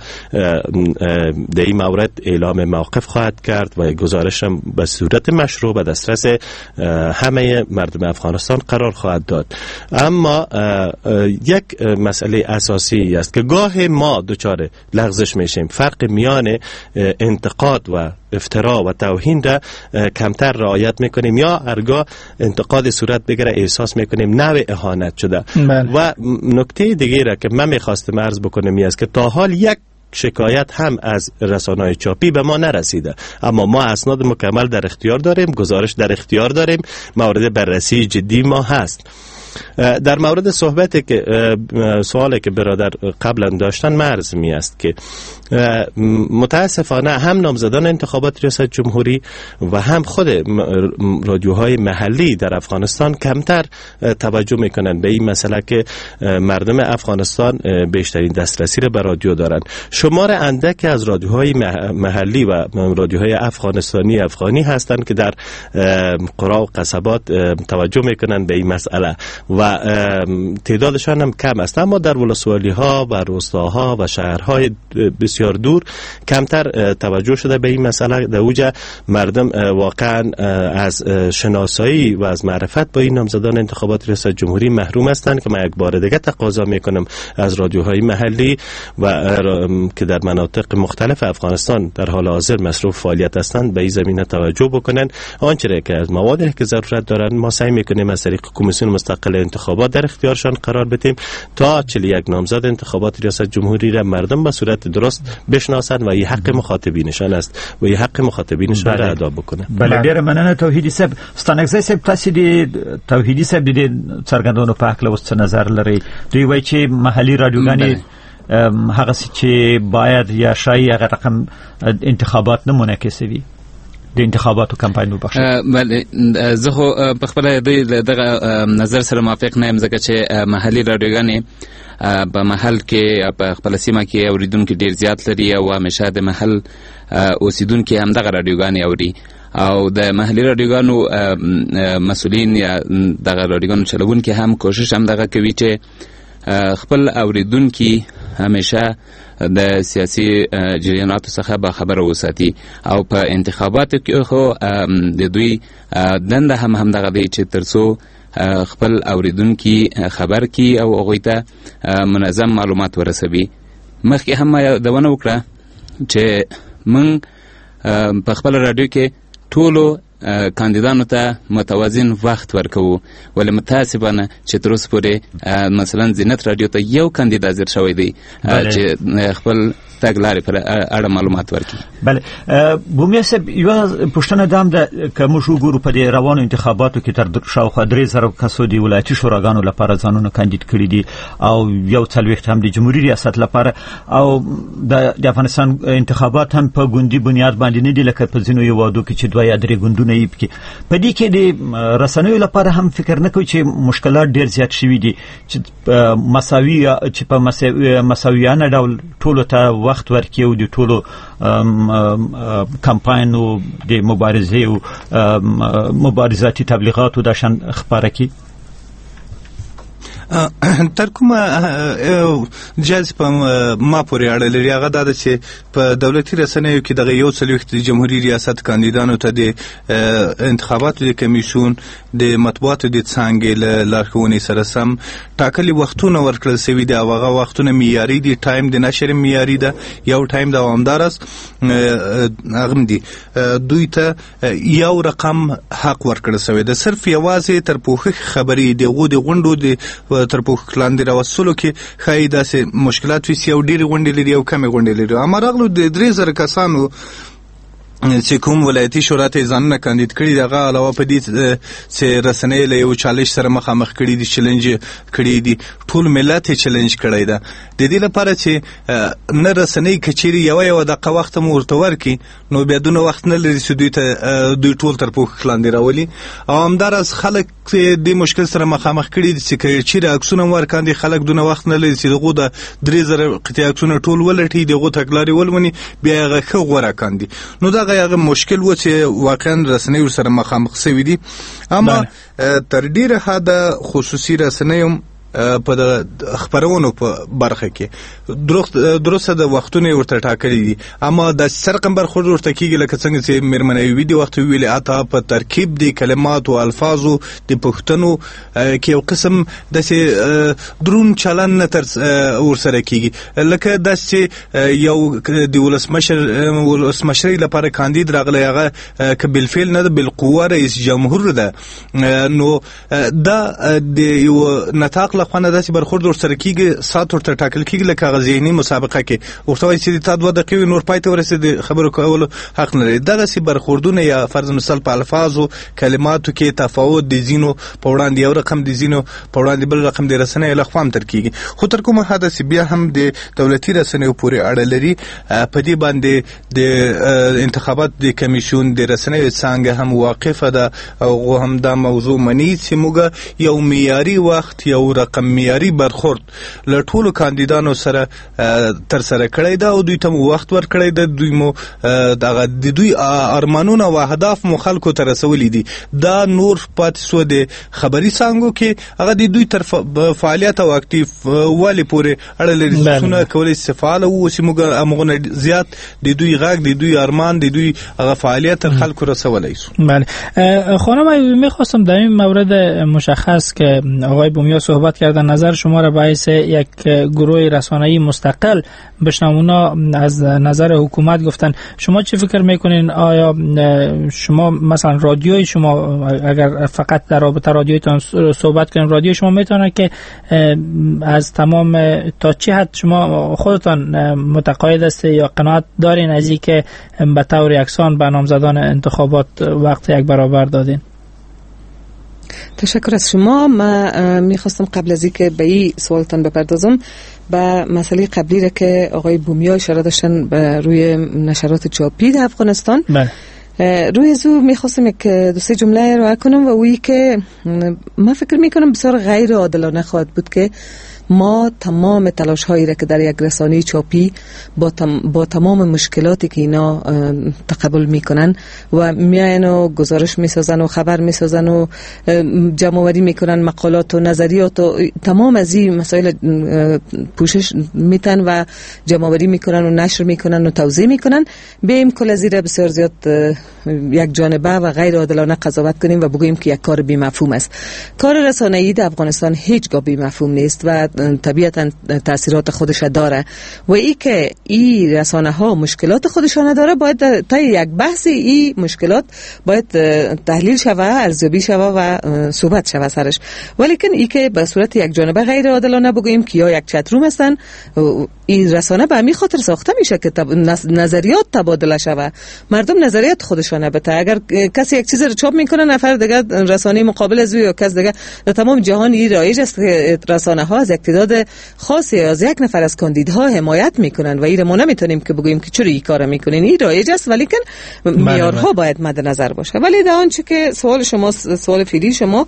در این مورد اعلام موقف خواهد کرد و گزارش هم به صورت مشروع به دسترس همه مردم افغانستان قرار خواهد داد. اما یک مسئله اساسی است که گاه ما دچار لغزش میشیم، فرق میان انتقاد و افترا و توهین را کمتر رعایت میکنیم یا هرگاه انتقاد صورت بگیره احساس میکنیم نوع اهانت شده. بله. و نکته دیگه را که من میخواستم عرض بکنم این است که تا حال یک شکایت هم از رسانه‌های چاپی به ما نرسیده، اما ما اسناد مکمل در اختیار داریم، گزارش در اختیار داریم، مورد بررسی جدی ما هست. در مورد صحبتی که سوالی که برادر قبلا داشتن مرز می است که متاسفانه هم نامزدان انتخابات ریاست جمهوری و هم خود رادیوهای محلی در افغانستان کمتر توجه میکنن به این مسئله که مردم افغانستان بیشترین دسترسی را به رادیو دارند. شمار اندک از رادیوهای محلی و رادیوهای افغانستانی افغانی هستند که در قرا و قصبات توجه میکنن به این مسئله و تعدادشان هم کم است، اما در ولسوالی ها و روستاها و شهرهای بسیار دور کمتر توجه شده به این مسئله. در اوجه مردم واقعا از شناسایی و از معرفت با این نامزدان انتخابات ریاست جمهوری محروم هستند که من یک بار دیگه تقاضا میکنم از رادیوهای محلی و که در مناطق مختلف افغانستان در حال حاضر مصروف فعالیت هستند به این زمینه توجه بکنن. آنچه که از موادی که ضرورت دارند ما سعی میکنیم از طریق کمیسیون مستقل انتخابات در اختیارشان قرار بدیم تا چهل و یک نامزد انتخابات ریاست جمهوری را مردم به صورت درست بشناسند و این حق مخاطبینشان است و این حق مخاطبینشان را ادا بکنند. بله ډیر مننه توحیدی صاحب. ستانګزی صاحب تاسو د توحیدی صاحب د څرګندونو په حق له وڅ نظر لري. دوی وایي چې محلي رادیوګانې هغه چې باید یا شای هغه رقم انتخابات نه منعکسوي د انتخاباتو کمپاین وبخښه. بله زه خو په خپل دغه نظر سره موافق نه یم ځکه چې محلي رادیوګانې په محل کې په خپل سیمه کې اوریدونکو ډیر زیات لري او همیشه د محل اوسیدونکو هم دغه رادیوګانې اوري او د محلي رادیوګانو مسؤلین یا دغه رادیوګانو چلوونکي هم کوشش هم دغه کوي چې خپل اوریدونکي همیشه د سیاسي جریاناتو څخه با خبره وساتي او په انتخاباتو کې خو د دوی دنده هم هم دغه دی چې ترڅو خپل اوریدونکي خبر کی او هغوی ته منظم معلومات ورسوي. مخکې هم ما یادونه وکړه چې موږ په خپل رادیو کې ټولو کاندیدانو ته متوازن وخت ورکوو، ولې متاسفانه چې تر اوسه پورې مثلا زینت رادیو ته یو کاندید حاضر شوی دی چې خپل تګلارې پر اړه معلومات ورکړي. بله بومیا صاحب، یوه پوښتنه دا هم ده که موږ وګورو په دې روانو انتخاباتو کې تر شاوخوا درې زره کسو د ولایتي شوراګانو لپاره ځانونه کاندید کړي دي او یو څلوېښت هم د جمهوري ریاست لپاره، او د افغانستان انتخابات هم په ګوندي بنیاد باندې نه دي لکه په ځینو هېوادو کې چې دوه یا درې ګوندونه یې پکې. په دې کې د رسنیو لپاره هم فکر نه کوي چې مشکلات ډېر زیات شوي دي چې مساوي چې په مساویانه ډول ټولو ته وخت ورکړي او د ټولو کمپاینو د مبارزې او مبارزاتي تبلیغاتو د شان خبره کړي؟ تر کومه جز په ما پورې اړه لري هغه دا ده چې په دولتي رسنیو کې دغه یو څلوېښت جمهوري ریاست کاندیدانو ته د انتخاباتو د کمیسیون د مطبوعاتو د څانګې له لارښوونې سره سم ټاکلي وختونه ورکړل سوي دي او هغه وختونه معیاري دي، ټایم د نشر معیاري ده، یو ټایم دوامدار است، هغه دي دوی ته یو رقم حق ورکړل سوی ده. صرف یوازې تر پوښښ خبرې دغه د غونډو د تر پوښښ لاندې راوستلو کې ښایي داسې مشکلات وي چې یو ډېرې غونډې لري او کمې غونډې لري. همراغلو د درې زره کسانو چې کوم ولایتي شورا ته ځانونه کاندید کړي دغه علاوه په دې چې رسنۍ له یو چالش سره مخامخ کړي دي، چیلنج کړي دي، ټول ملت یې چیلنج کړی ده. د دې لپاره چې نه رسنۍ کچېرې یوه یوه دقیقه وخت هم ورته ورکړي نو بیا دونه وخت نه لري چې دوی ته دوی ټول تر پوښښ لاندې راولي. او همداراز خلک دې مشکل سره مخامخ کړي دي چې که چېرې عکسونه هم ورکاندي خلک دونه وخت نه لري چې دغو د درې زره قطعې عکسونه ټول ولټي، دغو تګلارې ولمني، بیا یې هغه ښه غوره کاندي. نو دغه هغه مشکل و چې واقعا رسنۍ ورسره مخامخ شوي دي. اما تر ډېره حده خصوصي رسنۍ هم په د خبرونو په برخه کې درسته د وختونه ورته ټاکلي دي، اما د سرقم برخورد ورته کېږي لکه څنګه چې مېرمنې وي دي وخت ویلې اته په ترکیب د کلماتو الفاظو د پښتنو کې یو قسم داسې درون چلن نه تر ورسره کېږي لکه داسې یو د ولسمشر ولسمشرۍ لپاره کاندید راغلی هغه که بالفعل نه ده بالقوه رئیس جمهور ده، نو دا د یو نطاق لخوانه داسې برخورد ورسره کېږي ساعت ورته ټاکل کېږي لکه هغه ذهني مسابقه کې ورته وایي چې تا دوه دقیقې نور پای ته ورسېد خبرو کولو حق نه لري. دغسې برخوردونه یا فرض مثال په الفاظو کلماتو کې تفاوت د ځینو په وړاندې یو رقم د ځینو په وړاندې بل رقم د رسنیو لخوا هم تر کېږي. خو تر کومه حده چې بیا هم د دولتي رسنیو پورې اړه لري په دې باندې د انتخابات د کمیسیون د رسنیو څانګه هم واقفه ده او هم دا موضوع مني چې موږ یو معیاري وخت یو رقم معیاري برخورد له ټولو کاندیدانو سره تر سره کړی ده او دوی ته مو وخت ورکړی ده، دوی مو دغه د دوی ارمانونه او اهداف مو خلکو ته رسولي دي. دا نور پاتې سو د خبري څانګو کې هغه د دوی تر فعالیت او اکټیف والي پورې اړه لري. څونه کولی شي فعال واوسي، موږ همغونه زیات د دوی غږ د دوی ارمان د دوی هغه فعالیت تر خلکو رسولی شو. بله خانم، میخواستم در این مورد مشخص که آقای بومیا صحبت کردن نظر شما را باعث یک گروه رسانه‌ای مستقل بشنوونا از نظر حکومت گفتن. شما چه فکر میکنین؟ آیا شما مثلا رادیوی شما اگر فقط در رابطه رادیویتان صحبت کنین، رادیو شما میتونه که از تمام تا چه حد شما خودتان متقاعد است یا قناعت دارین از اینکه به طور یکسان به نامزدان انتخابات وقت یک برابر دادین؟ تشکر از شما. من میخواستم قبل از اینکه به این سوالتان بپردازم به مسئله قبلی را که آقای بومیا اشاره داشتن به روی نشرات چاپی در افغانستان، روی ازو میخواستم یک دو سه جمله رو کنم و وی که من فکر میکنم بسیار غیر عادلانه خواهد بود که ما تمام تلاش هایی را که در یک رسانه چاپی با, تم با تمام مشکلاتی که اینا تقبل میکنن و میاین و گزارش میسازن و خبر میسازن و جمع آوری میکنن مقالات و نظریات و تمام از این مسائل پوشش میتن و جمع آوری میکنن و نشر میکنن و توزیع میکنن. بیم کل از این بسیار زیاد یک جانبه و غیر عادلانه قضاوت کنیم و بگوییم که یک کار بی مفهوم است. کار رسانه‌ای در افغانستان هیچگاه بی مفهوم نیست و طبیعتا تاثیرات خودش داره و ای که این رسانه ها مشکلات خودشان داره باید تا یک بحث این مشکلات باید تحلیل شوه، ارزیابی شوه و صحبت شوه سرش. ولی که ای که به صورت یک جانبه غیر عادلانه بگوییم که یا یک چت روم هستن، این رسانه به همین خاطر ساخته میشه که نظریات تبادله شوه، مردم نظریات خودشانه بته. اگر کسی یک چیز رو چاپ میکنه نفر دیگه رسانه مقابل از یا کس دیگه در تمام جهان این رایج است که رسانه ها از یک تعداد خاصی از یک نفر از کاندیدها حمایت میکنن و این ما نمیتونیم که بگوییم که چرا این کارو میکنین. این رایج است ولی که معیارها باید مد نظر باشه. ولی در آنچه که سوال شما سوال فعلی شما،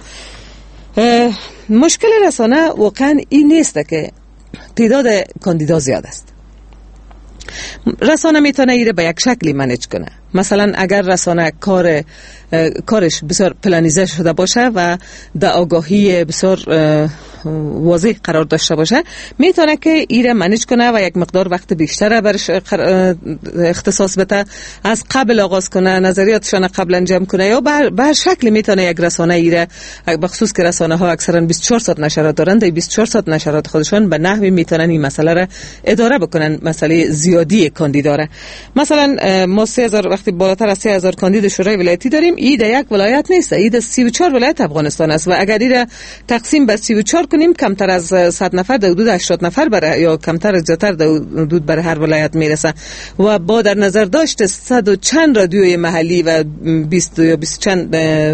مشکل رسانه واقعا این نیست که تعداد کاندیدا زیاد است. رسانه میتونه ایره به یک شکلی منیج کنه. مثلا اگر رسانه کار کارش بسیار پلانیزه شده باشه و در آگاهی بسیار واضح قرار داشته باشه، میتونه که ایره منیج کنه و یک مقدار وقت بیشتر برش اختصاص بده، از قبل آغاز کنه، نظریاتشان قبل انجام کنه، یا به هر شکلی میتونه یک رسانه ایره، بخصوص که رسانه ها اکثرا بیست و چهار ساعت نشرات دارن، در بیست و چهار ساعت نشرات خودشان به نحوی میتونن این مسئله را اداره بکنن، مسئله زیادی کاندیدا را. مثلا ما سه هزار وقتی بالاتر از سه هزار کاندید شورای ولایتی داریم، این در یک ولایت نیست، این در سی و چهار ولایت افغانستان است و اگر این تقسیم بر سی و چهار کنیم کمتر از صد نفر در حدود هشتاد نفر برای یا کمتر از زیادتر در حدود برای هر ولایت میرسه و با در نظر داشت صد و چند رادیوی محلی و بیست یا بیست چند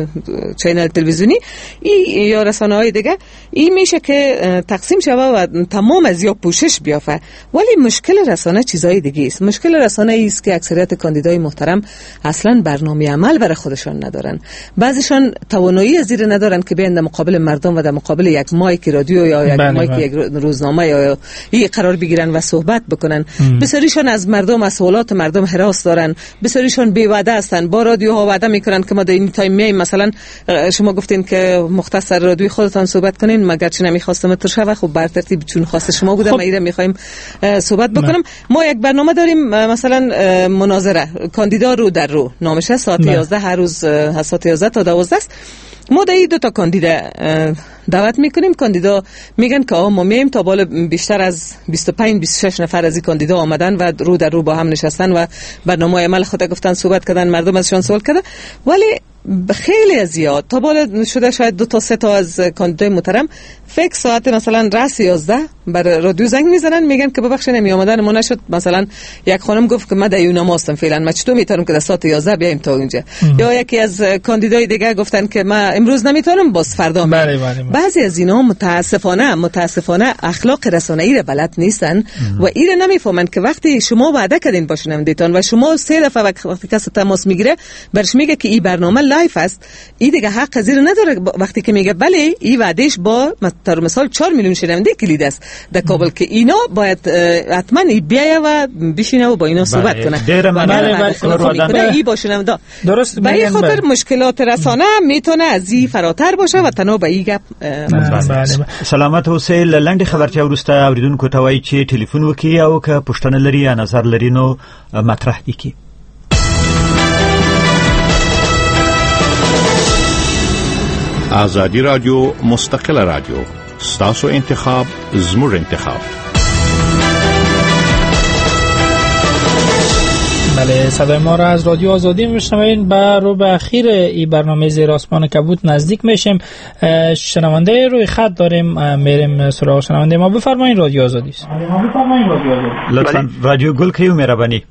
چینل تلویزیونی این یا رسانه‌های دیگه، این میشه که تقسیم شوه و تمام از یا پوشش بیافته. ولی مشکل رسانه چیزای دیگه است. مشکل رسانه ای است که اکثریت کاندیدای محترم اصلا برنامه عمل برای خودشان ندارن. بعضیشان توانایی از این ندارن که بیان در مقابل مردم و در مقابل یک مایک رادیو یا یک مایک یک روزنامه یا این قرار بگیرن و صحبت بکنن. بسیاریشان از مردم، از سوالات مردم هراس دارن. بسیاریشان بی وعده هستن. با رادیوها وعده میکنن که ما در این تایم میایم، مثلا شما گفتین که مختصر رادیوی خودتان صحبت کنین، مگر چه نمیخواستم تو شوه، خب بر ترتیب چون خواست شما بودم، ما ایره میخوایم صحبت بکنم. ما یک برنامه داریم، مثلا مناظره کاندیدا رو در رو، نامشه ساعت یازده هر روز از ساعت یازده تا دوازده است. ما در دو تا کاندیدا دعوت میکنیم. کاندیدا میگن که آقا ما میایم، تا بالا بیشتر از بیست و پنج بیست و شش نفر از این کاندیدا آمدن و رو در رو با هم نشستن و برنامه عمل خود گفتن، صحبت کردن، مردم ازشان سوال کردن. ولی خیلی زیاد تا بالا شده شاید دو تا سه تا از کاندیدای محترم فکر ساعت مثلا رأس یازده بر رادیو زنگ میزنن، میگن که ببخشید نمی آمدن ما نشد. مثلا یک خانم گفت که من در یونام هستم فعلا، ما چطور میتونم که در ساعت یازده بیایم تا اونجا؟ یا یکی از کاندیدای دیگه گفتن که ما امروز نمیتونم، باز فردا. بله بله بله. بعضی از اینا متاسفانه متاسفانه اخلاق رسانه‌ای را بلد نیستن ام. و این نمیفهمن که وقتی شما وعده کردین با شنوندگان و شما سه دفعه وقتی کسی تماس میگیره برش میگه که این برنامه لایف است، این دیگه حق از این نداره. وقتی که میگه بله این وعدهش با مثلا چهار میلیون شنونده کلید است در کابل، که اینا باید حتما بیایه و بشینه و با اینا صحبت کنه. بله بله. این با شنونده درست. به این خاطر مشکلات رسانه میتونه از این فراتر باشه و تنها به این گپ. سلامت اوسه. لنډ خبرچه ورسته اوریدونکو ته وایي چې ټلیفون وکړي او که پوښتنه لري یا نظر لري نو مطرح کړي. آزادی رادیو مستقل رادیو، ستاسو انتخاب زموږ انتخاب. بله، صدای ما را از رادیو آزادی میشنوین. به رو به اخیر این برنامه زیر آسمان کبوت نزدیک میشیم. شنونده روی خط داریم، میریم سراغ شنونده ما. بفرمایید، رادیو آزادی است. لطفا رادیو گل کیو مهربانی.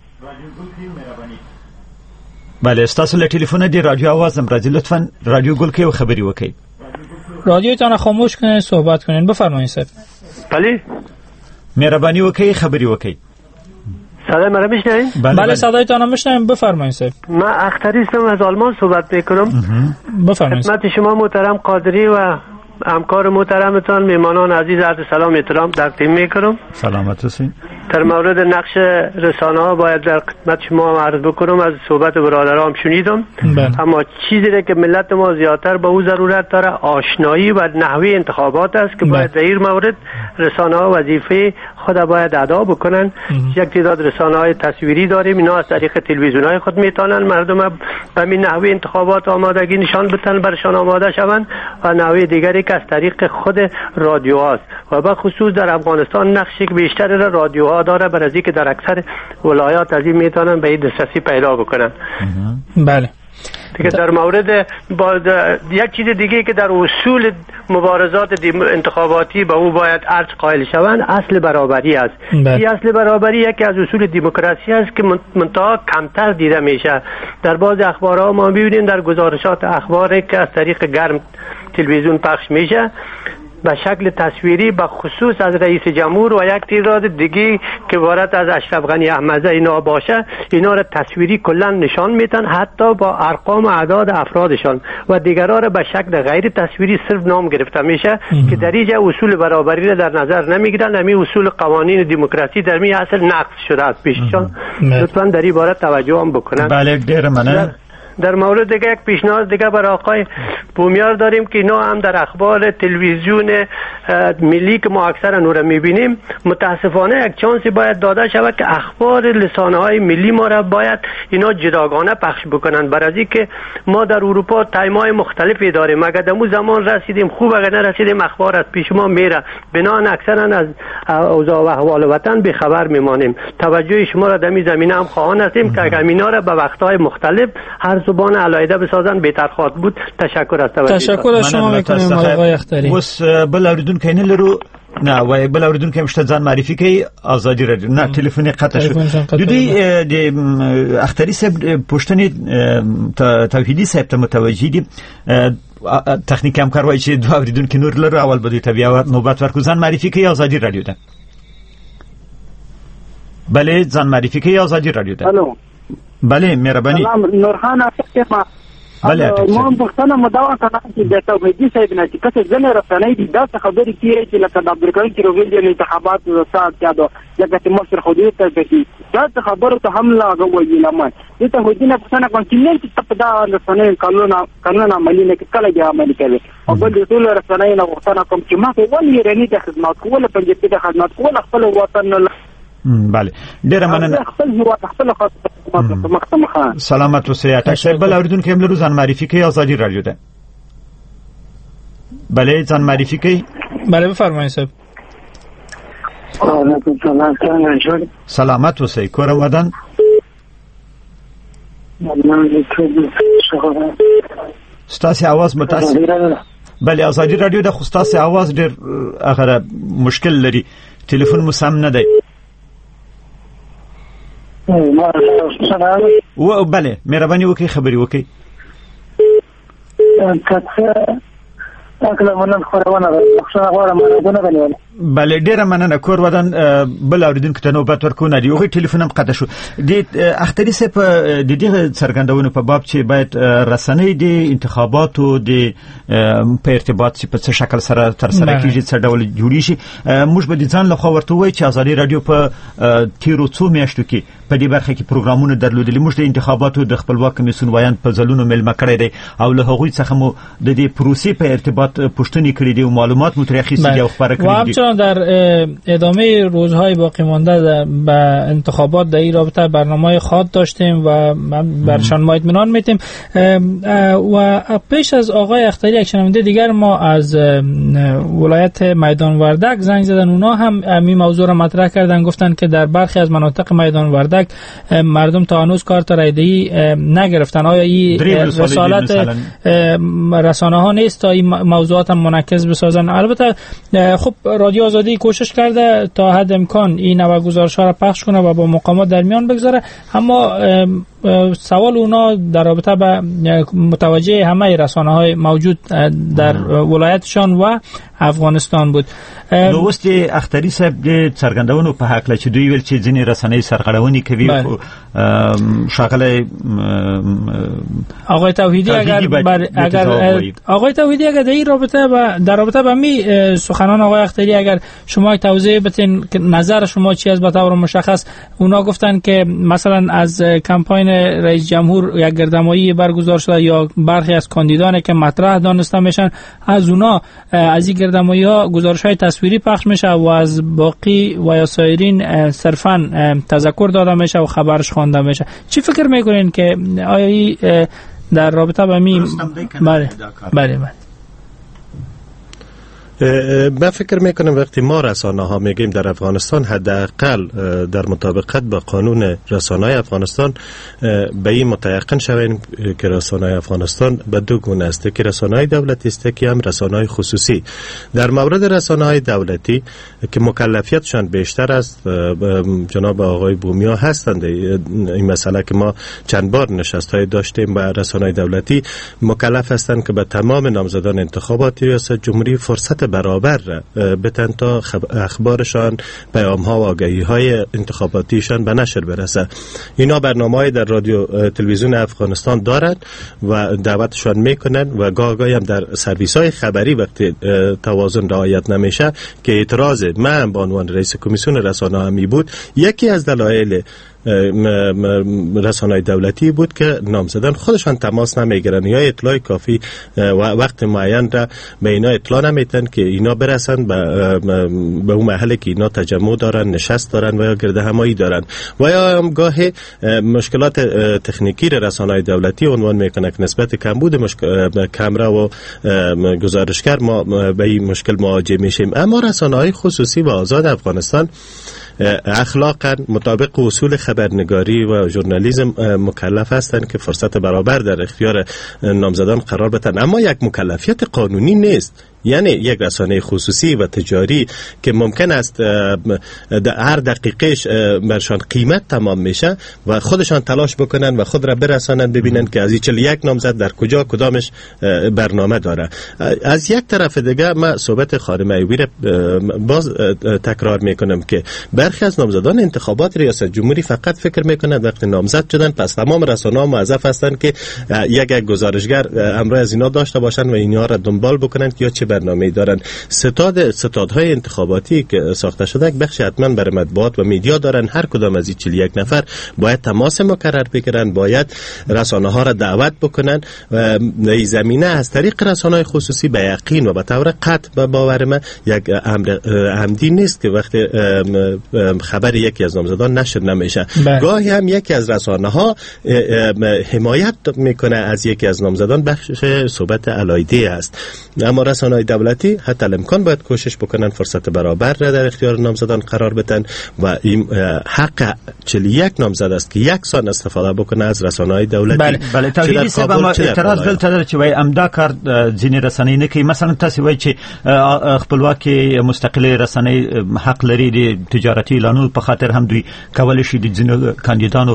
بله، ستاسو له ټلیفون دی رادیو आवाज هم راځي. لطفا رادیو گل کیو خبري وکړئ. رادیو تان خاموش کنین، صحبت کنین. بفرمایید صاحب. بله، مهربانی وکړئ، خبري وکړئ. صدای مرا میشنوین؟ بله, بله صدای تان میشنویم. بفرمایید صاحب. من اختری هستم، از آلمان صحبت میکنم. بفرمایید. خدمت شما محترم قادری و همکار محترمتان، میمانان عزیز، عرض سلام احترام تقدیم میکنم. سلامت هستین. در مورد نقش رسانه ها باید در خدمت شما عرض بکنم. از صحبت برادرام شنیدم، اما چیزی را که ملت ما زیادتر به او ضرورت داره آشنایی و نحوه انتخابات است که باید در این مورد رسانه ها وظیفه خود باید ادا بکنن. یک تعداد رسانه های تصویری داریم، اینا از طریق تلویزیون های خود میتونن مردم به این نحوه انتخابات آمادگی نشان بدن، برشان آماده شوند، و نحوه دیگری که از طریق خود رادیو هاست و به خصوص در افغانستان نقشی که بیشتر رادیوها داره، برای اینکه در اکثر ولایات از این میتونن به این دسترسی پیدا بکنن. بله. دیگه در مورد با یک چیز دیگه که در اصول مبارزات انتخاباتی به او باید ارج قائل شوند، اصل برابری است. این اصل برابری یکی از اصول دموکراسی است که منتها کمتر دیده میشه. در بعض اخبارها ما میبینیم، در گزارشات اخباری که از طریق گرم تلویزیون پخش میشه به شکل تصویری، به خصوص از رئیس جمهور و یک تعداد دیگه که عبارت از اشرف غنی احمدزی اینا باشه، اینا را تصویری کلا نشان میدن، حتی با ارقام و اعداد افرادشان، و دیگرها را به شکل غیر تصویری صرف نام گرفته میشه که در اینجا اصول برابری را در نظر نمیگیرن. همین اصول قوانین دموکراسی در می اصل نقض شده است پیششان. لطفا در این باره توجه هم بکنن. بله دیر منه. در مورد دیگه یک پیشنهاد دیگه برای آقای بومیار داریم که اینا هم در اخبار تلویزیون ملی که ما اکثرا اون رو میبینیم، متاسفانه یک چانسی باید داده شود که اخبار رسانه های ملی ما را باید اینا جداگانه پخش بکنن، برای اینکه ما در اروپا تایم‌های مختلفی داریم. اگر دمو زمان رسیدیم خوب، اگر نرسیدیم اخبار از پیش ما میره، بنان اکثرا از اوضاع و احوال وطن به خبر میمانیم. توجه شما را در این زمینه هم خواهان هستیم که اگر اینا را به وقت‌های مختلف هر زبان علایده بسازن بهتر خواهد بود. تشکر از توجه. تشکر از شما میکنیم آقای اختری. وس بل اوریدون کینه لرو نه وای بل اوریدون که مشته ځان معرفي کوي آزادی رادیو نه تلفنی قطع شد. دوی د اختری صاحب پښتني توحیدی صاحب ته متوجه دي. تخنیک هم کاروي چې دوه اوریدون کې نور لرو اول بده طبيعه نوبت ورکو ځان معرفي کوي آزادی رادیو ده. بله ځان معرفي کوي آزادی رادیو ده. الو بله مهرباني. سلام نورخان افغان. بله ما مختنه مداوا کنه چې د توحیدی صاحب نه چې کله ځنه رسنۍ دي دا خبرې کیږي چې لکه د عبدالکریم چې روغل دي انتخابات وسات کېدو لکه چې مشر خودی ته کوي دا خبره ته حمله غوږی لمه دې ته هودي نه څنګه کوم چې نه چې تپدا رسنۍ قانون قانون عملی نه کله دی عملی کوي او بل ټول رسنۍ نه وختنه کوم چې ما په ولې رني د خدمات کوله پنځه د خدمات کوله خپل وطن. بله ډیره مننه. سلامت اوسئ. اټک صاحب بل اوریدونکو هم لرو ځان معرفي کوي آزادی رادیو ده. بله ځان معرفي کوي. بله بفرمایئ صاحب. سلامت اوسئ. کور ودان ستاسو आवाज متاسف. بله آزادی رادیو ده خو ستاسو आवाज ډیر اخره مشکل لري، ټلیفون مو سم نه دی. و بله مهرباني وکړئ خبري وکړئ. بله ډیره مننه. کور ودان بل اوریدونکو ته نوبت ورکونه دی. هغوی ټلیفون هم قطع شو. د اختري صاحب د دې څرګندونو په باب چې باید رسنۍ د انتخاباتو د په ارتباط چې په څه شکل سره تر سره کیږي، څه ډول جوړی شي، موږ به د ځان لخوا ورته وایو چې آزادي رادیو په تیرو څو میاشتو کې په دې برخه کې پروګرامونه درلودلي. موږ د انتخاباتو د خپلواک کمیسیون وایان په ځلونو ملمه کړی دی او له هغوی څخه مو د دې پروسې په ارتباط پوښتنې کړې دي او معلومات مو ترې اخیستي دي او خبره کړې دي. و در ادامه روزهای باقی مانده به انتخابات در این رابطه برنامه خاص داشتیم و برشان ما اطمینان میتیم. و پیش از آقای اختری یک شنونده دیگر ما از ولایت میدان وردک زنگ زدن. اونا هم این موضوع را مطرح کردن، گفتن که در برخی از مناطق میدان وردک مردم تا هنوز کارت رایده‌ای نگرفتن. آیا این رسالت رسانه ها نیست تا این موضوعات هم منعکس بسازن؟ البته خب رادیو آزادی کوشش کرده تا حد امکان این نوع گزارش‌ها را پخش کنه و با مقامات در میان بگذاره، اما سوال اونا در رابطه با متوجه همه رسانه‌های موجود در ولایتشان و افغانستان بود. نو وست اختری صاحب د څرګندونو په حق لچ دوی ویل چې ځینې رسنۍ سرغړونې کوي. شاغله آقای توحیدی اگر اگر آقای توحیدی اگر در این رابطه با در رابطه با می سخنان آقای اختری اگر شما توضیح بدین که نظر شما چی است به طور مشخص. اونا گفتن که مثلا از کمپاین رئیس جمهور یک گردمایی برگزار شده یا برخی از کاندیدانی که مطرح دانسته میشن از اونا از این گردمایی ها گزارش های تصویری پخش میشه و از باقی و یا سایرین صرفا تذکر داده میشه و خبرش خوانده میشه. چی فکر میکنین که آیا در رابطه با می بله بله بله من فکر میکنم وقتی ما رسانه ها میگیم در افغانستان حداقل در مطابقت با قانون رسانه افغانستان به این متيقن شویم که رسانه افغانستان به دو گونه است، که رسانه دولتی است که هم رسانه خصوصی. در مورد رسانه دولتی که مکلفیتشان بیشتر است، جناب آقای بومیا هستند این مسئله که ما چند بار نشست های داشتیم با رسانه دولتی، مکلف هستند که به تمام نامزدان انتخاباتی ریاست جمهوری فرصت برابر بتن تا اخبارشان، پیام ها و آگهی های انتخاباتیشان به نشر برسه. اینا برنامه‌ای در رادیو تلویزیون افغانستان دارند و دعوتشان میکنن و گاه گاهی هم در سرویس های خبری وقتی توازن رعایت نمیشه که اعتراض من به عنوان رئیس کمیسیون رسانه همی بود، یکی از دلایل رسانه‌های دولتی بود که نامزدان خودشان تماس نمیگیرن یا اطلاع کافی و وقت معین را به اینا اطلاع نمیدن که اینا برسن به به اون محلی که اینا تجمع دارن، نشست دارن و یا گرد همایی دارن و یا هم گاهی مشکلات تکنیکی رسانه‌های دولتی عنوان میکنه که نسبت کمبود کامرا و گزارشگر ما به این مشکل مواجه میشیم. اما رسانه‌های خصوصی و آزاد افغانستان اخلاقا مطابق اصول خبرنگاری و ژورنالیسم مکلف هستند که فرصت برابر در اختیار نامزدان قرار بدن، اما یک مکلفیت قانونی نیست. یعنی یک رسانه خصوصی و تجاری که ممکن است در هر دقیقهش برشان قیمت تمام میشه و خودشان تلاش بکنن و خود را برسانن ببینن که از این چهل و یک نامزد در کجا کدامش برنامه داره. از یک طرف دیگه من صحبت خانم ایوبی را باز تکرار میکنم که برخی از نامزدان انتخابات ریاست جمهوری فقط فکر میکنند وقتی نامزد شدن پس تمام رسانه‌ها موظف هستند که یک یک گزارشگر همراه از اینا داشته باشن و اینا را دنبال بکنن یا چه برنامه‌ای دارن. ستاد ستادهای انتخاباتی که ساخته شده بخش حتما برای مطبوعات و میدیا دارن. هر کدام از این چهل و یک نفر باید تماس مکرر بگیرن، باید رسانه ها را دعوت بکنن و در زمینه از طریق رسانه‌های خصوصی به یقین و به طور قطع به باور من یک امر عمدی نیست که وقتی خبر یکی از نامزدان نشر نمیشه. گاهی هم یکی از رسانه ها حمایت میکنه از یکی از نامزدان، بخش صحبت علایده است. اما رسانه‌های دولتی حتی الامکان باید کوشش بکنن فرصت برابر را در اختیار نامزدان قرار بدن و این حق چهل و یک نامزد است که یک سان استفاده بکنه از رسانه‌های دولتی. بله بله توحیدی صاحب ما اعتراض دلته در چې وای امدا کار ځینې رسنۍ نه کوي. مثلا تاسو وای چې خپلواکي مستقله رسنۍ حق لري د تجارتي اعلانونو په خاطر هم دوی کولای شي د ځینو کاندیدانو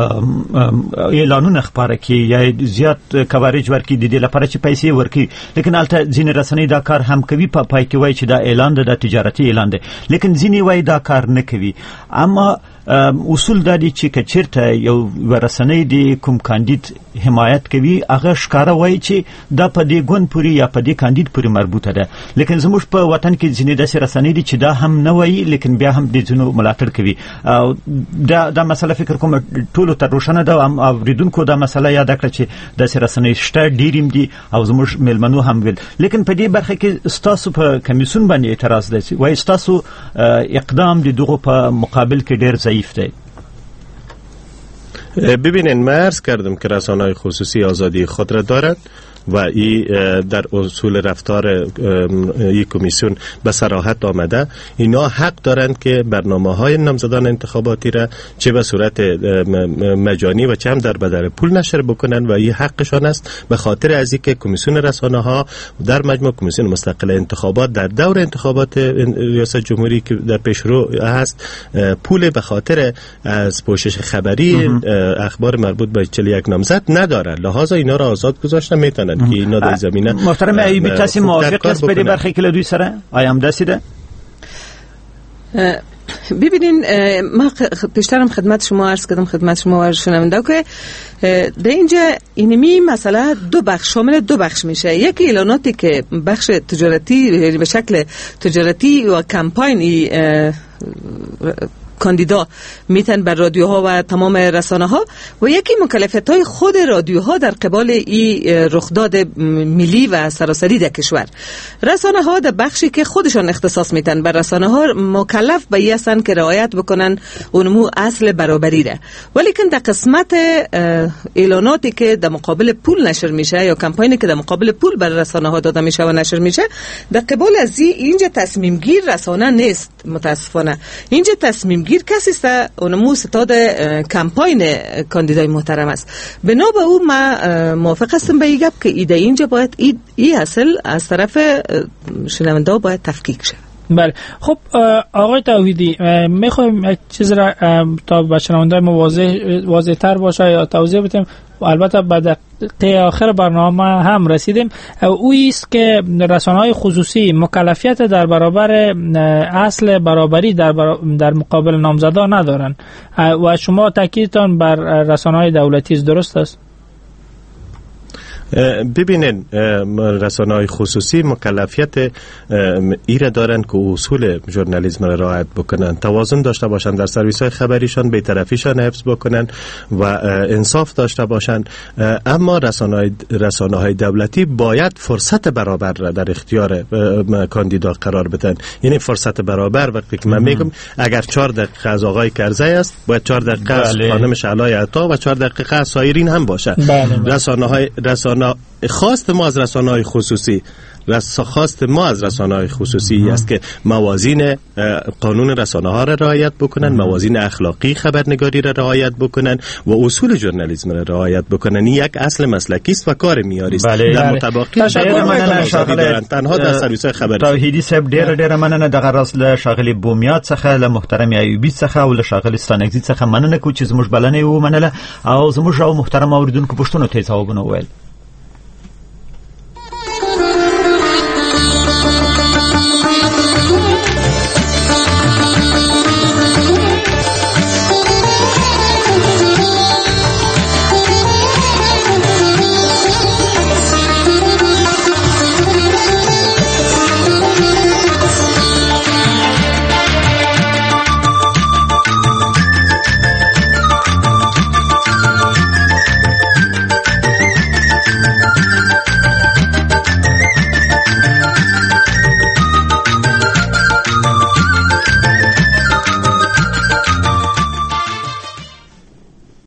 اعلانونه خبره کوي یا زیات کوریج ورکړي د دې لپاره چې پیسې ورکړي، لیکن البته ځینې رسنۍ دا کار هم کوي په پای کې وای چې دا اعلان ده د تجارتي اعلان ده، لیکن ځینې وای دا کار نه کوي. اما اصول دا دي چې کچیرته یو ورسنۍ دی کوم کاندید حمایت کوي هغه ښکارا وای چې دا په دې ګوند پوری یا په دې کاندید پوری مربوطه ده، لیکن زموږ په وطن کې ځینې داسې رسنۍ دي چې دا هم نه وای لیکن بیا هم د ځینو ملاتړ کوي. دا دا مسله فکر کوم ټولو ته روښانه ده او اوریدونکو دا مسله یاد کړه چې داسې رسنۍ شته ډیریم دي او زموږ ملمنو هم ویل، لیکن په دې برخه کې ستاسو په کمیسیون باندې اعتراض دی وای ستاسو اقدام د دغه په مقابل کې ډیر ضعیف دی. ببینین من عرض کردم که رسانه‌های خصوصی آزادی خود را دارد و این در اصول رفتار این کمیسیون به صراحت آمده. اینا حق دارند که برنامه‌های نامزدان انتخاباتی را چه به صورت مجانی و چه هم در بدل پول نشر بکنن و این حقشان است، به خاطر از اینکه کمیسیون رسانه‌ها در مجموع کمیسیون مستقل انتخابات در دور انتخابات ریاست جمهوری که در پیشرو هست پول به خاطر از پوشش خبری اخبار مربوط به چهل و یک نامزد نداره، لحاظا اینا را آزاد گذاشتن میتونن که اینا در زمینه. محترم ایوبی کسی موافق است به برخی که دوی سره آیم دستیده؟ ببینین ما پیشترم خدمت شما عرض کردم خدمت شما و شنونده که در اینجا اینمی مسئله دو بخش شامل دو بخش میشه. یکی اعلاناتی که بخش تجارتی یعنی به شکل تجارتی و کمپاینی کاندیدا میتن بر رادیوها و تمام رسانه ها و یکی مکلفیت های خود رادیوها در قبال این رخداد ملی و سراسری در کشور. رسانه ها در بخشی که خودشان اختصاص میتن بر رسانه ها مکلف به این هستن که رعایت بکنن اونمو اصل برابری را، ولی که در قسمت اعلاناتی که در مقابل پول نشر میشه یا کمپاینی که در مقابل پول بر رسانه ها داده میشه و نشر میشه، در قبال از اینجا تصمیم گیر رسانه نیست. متاسفانه اینجا تصمیم گیر کسی است اونمو ستاد کمپاین کاندیدای محترم است. بنا به او ما موافق هستم به این گپ که ایده اینجا باید این ای اصل از طرف شنونده باید تفکیک شه. بله خب آقای توحیدی میخوایم یک چیز را تا به شنونده ما واضح واضح تر باشه یا توضیح بدیم، البته بعد دقیقه آخر برنامه هم رسیدیم. او است که رسانه‌های خصوصی مکلفیت در برابر اصل برابری در, بر... در مقابل نامزدان ندارن و شما تاکیدتان بر رسانه‌های دولتی است، درست است؟ ببینین رسانه‌های خصوصی مکلفیت ایره دارن که اصول ژورنالیسم را رعایت بکنن، توازن داشته باشن در سرویس‌های خبریشان، بی‌طرفیشان حفظ بکنن و انصاف داشته باشن. اما رسانه‌های رسانه‌های دولتی باید فرصت برابر را در اختیار کاندیدا قرار بدن. یعنی فرصت برابر وقتی که من میگم اگر چهار دقیقه از آقای کرزی است باید چهار دقیقه از خانم شعلای عطا و چهار دقیقه از سایرین هم باشه. رسانه‌های رسانه خواست ما از رسانه‌های خصوصی خواست ما از رسانه‌های خصوصی است که موازین قانون رسانه‌ها را رعایت بکنن، موازین اخلاقی خبرنگاری را رعایت بکنن و اصول ژورنالیسم را رعایت بکنن. این یک اصل مسلکی است و کار معیاری است. در مطابقت شاغل تنها در سرویس خبر توحیدی صاحب ډیر ډیر مننه دغه راس له شاغلی بومیات څخه له محترم ایوبی څخه او له شاغلی ستانکزی څخه مننه کو چې زموږ بلنه و منله او زموږ او محترم اوریدونکو پښتنو ته ځوابونه وویل.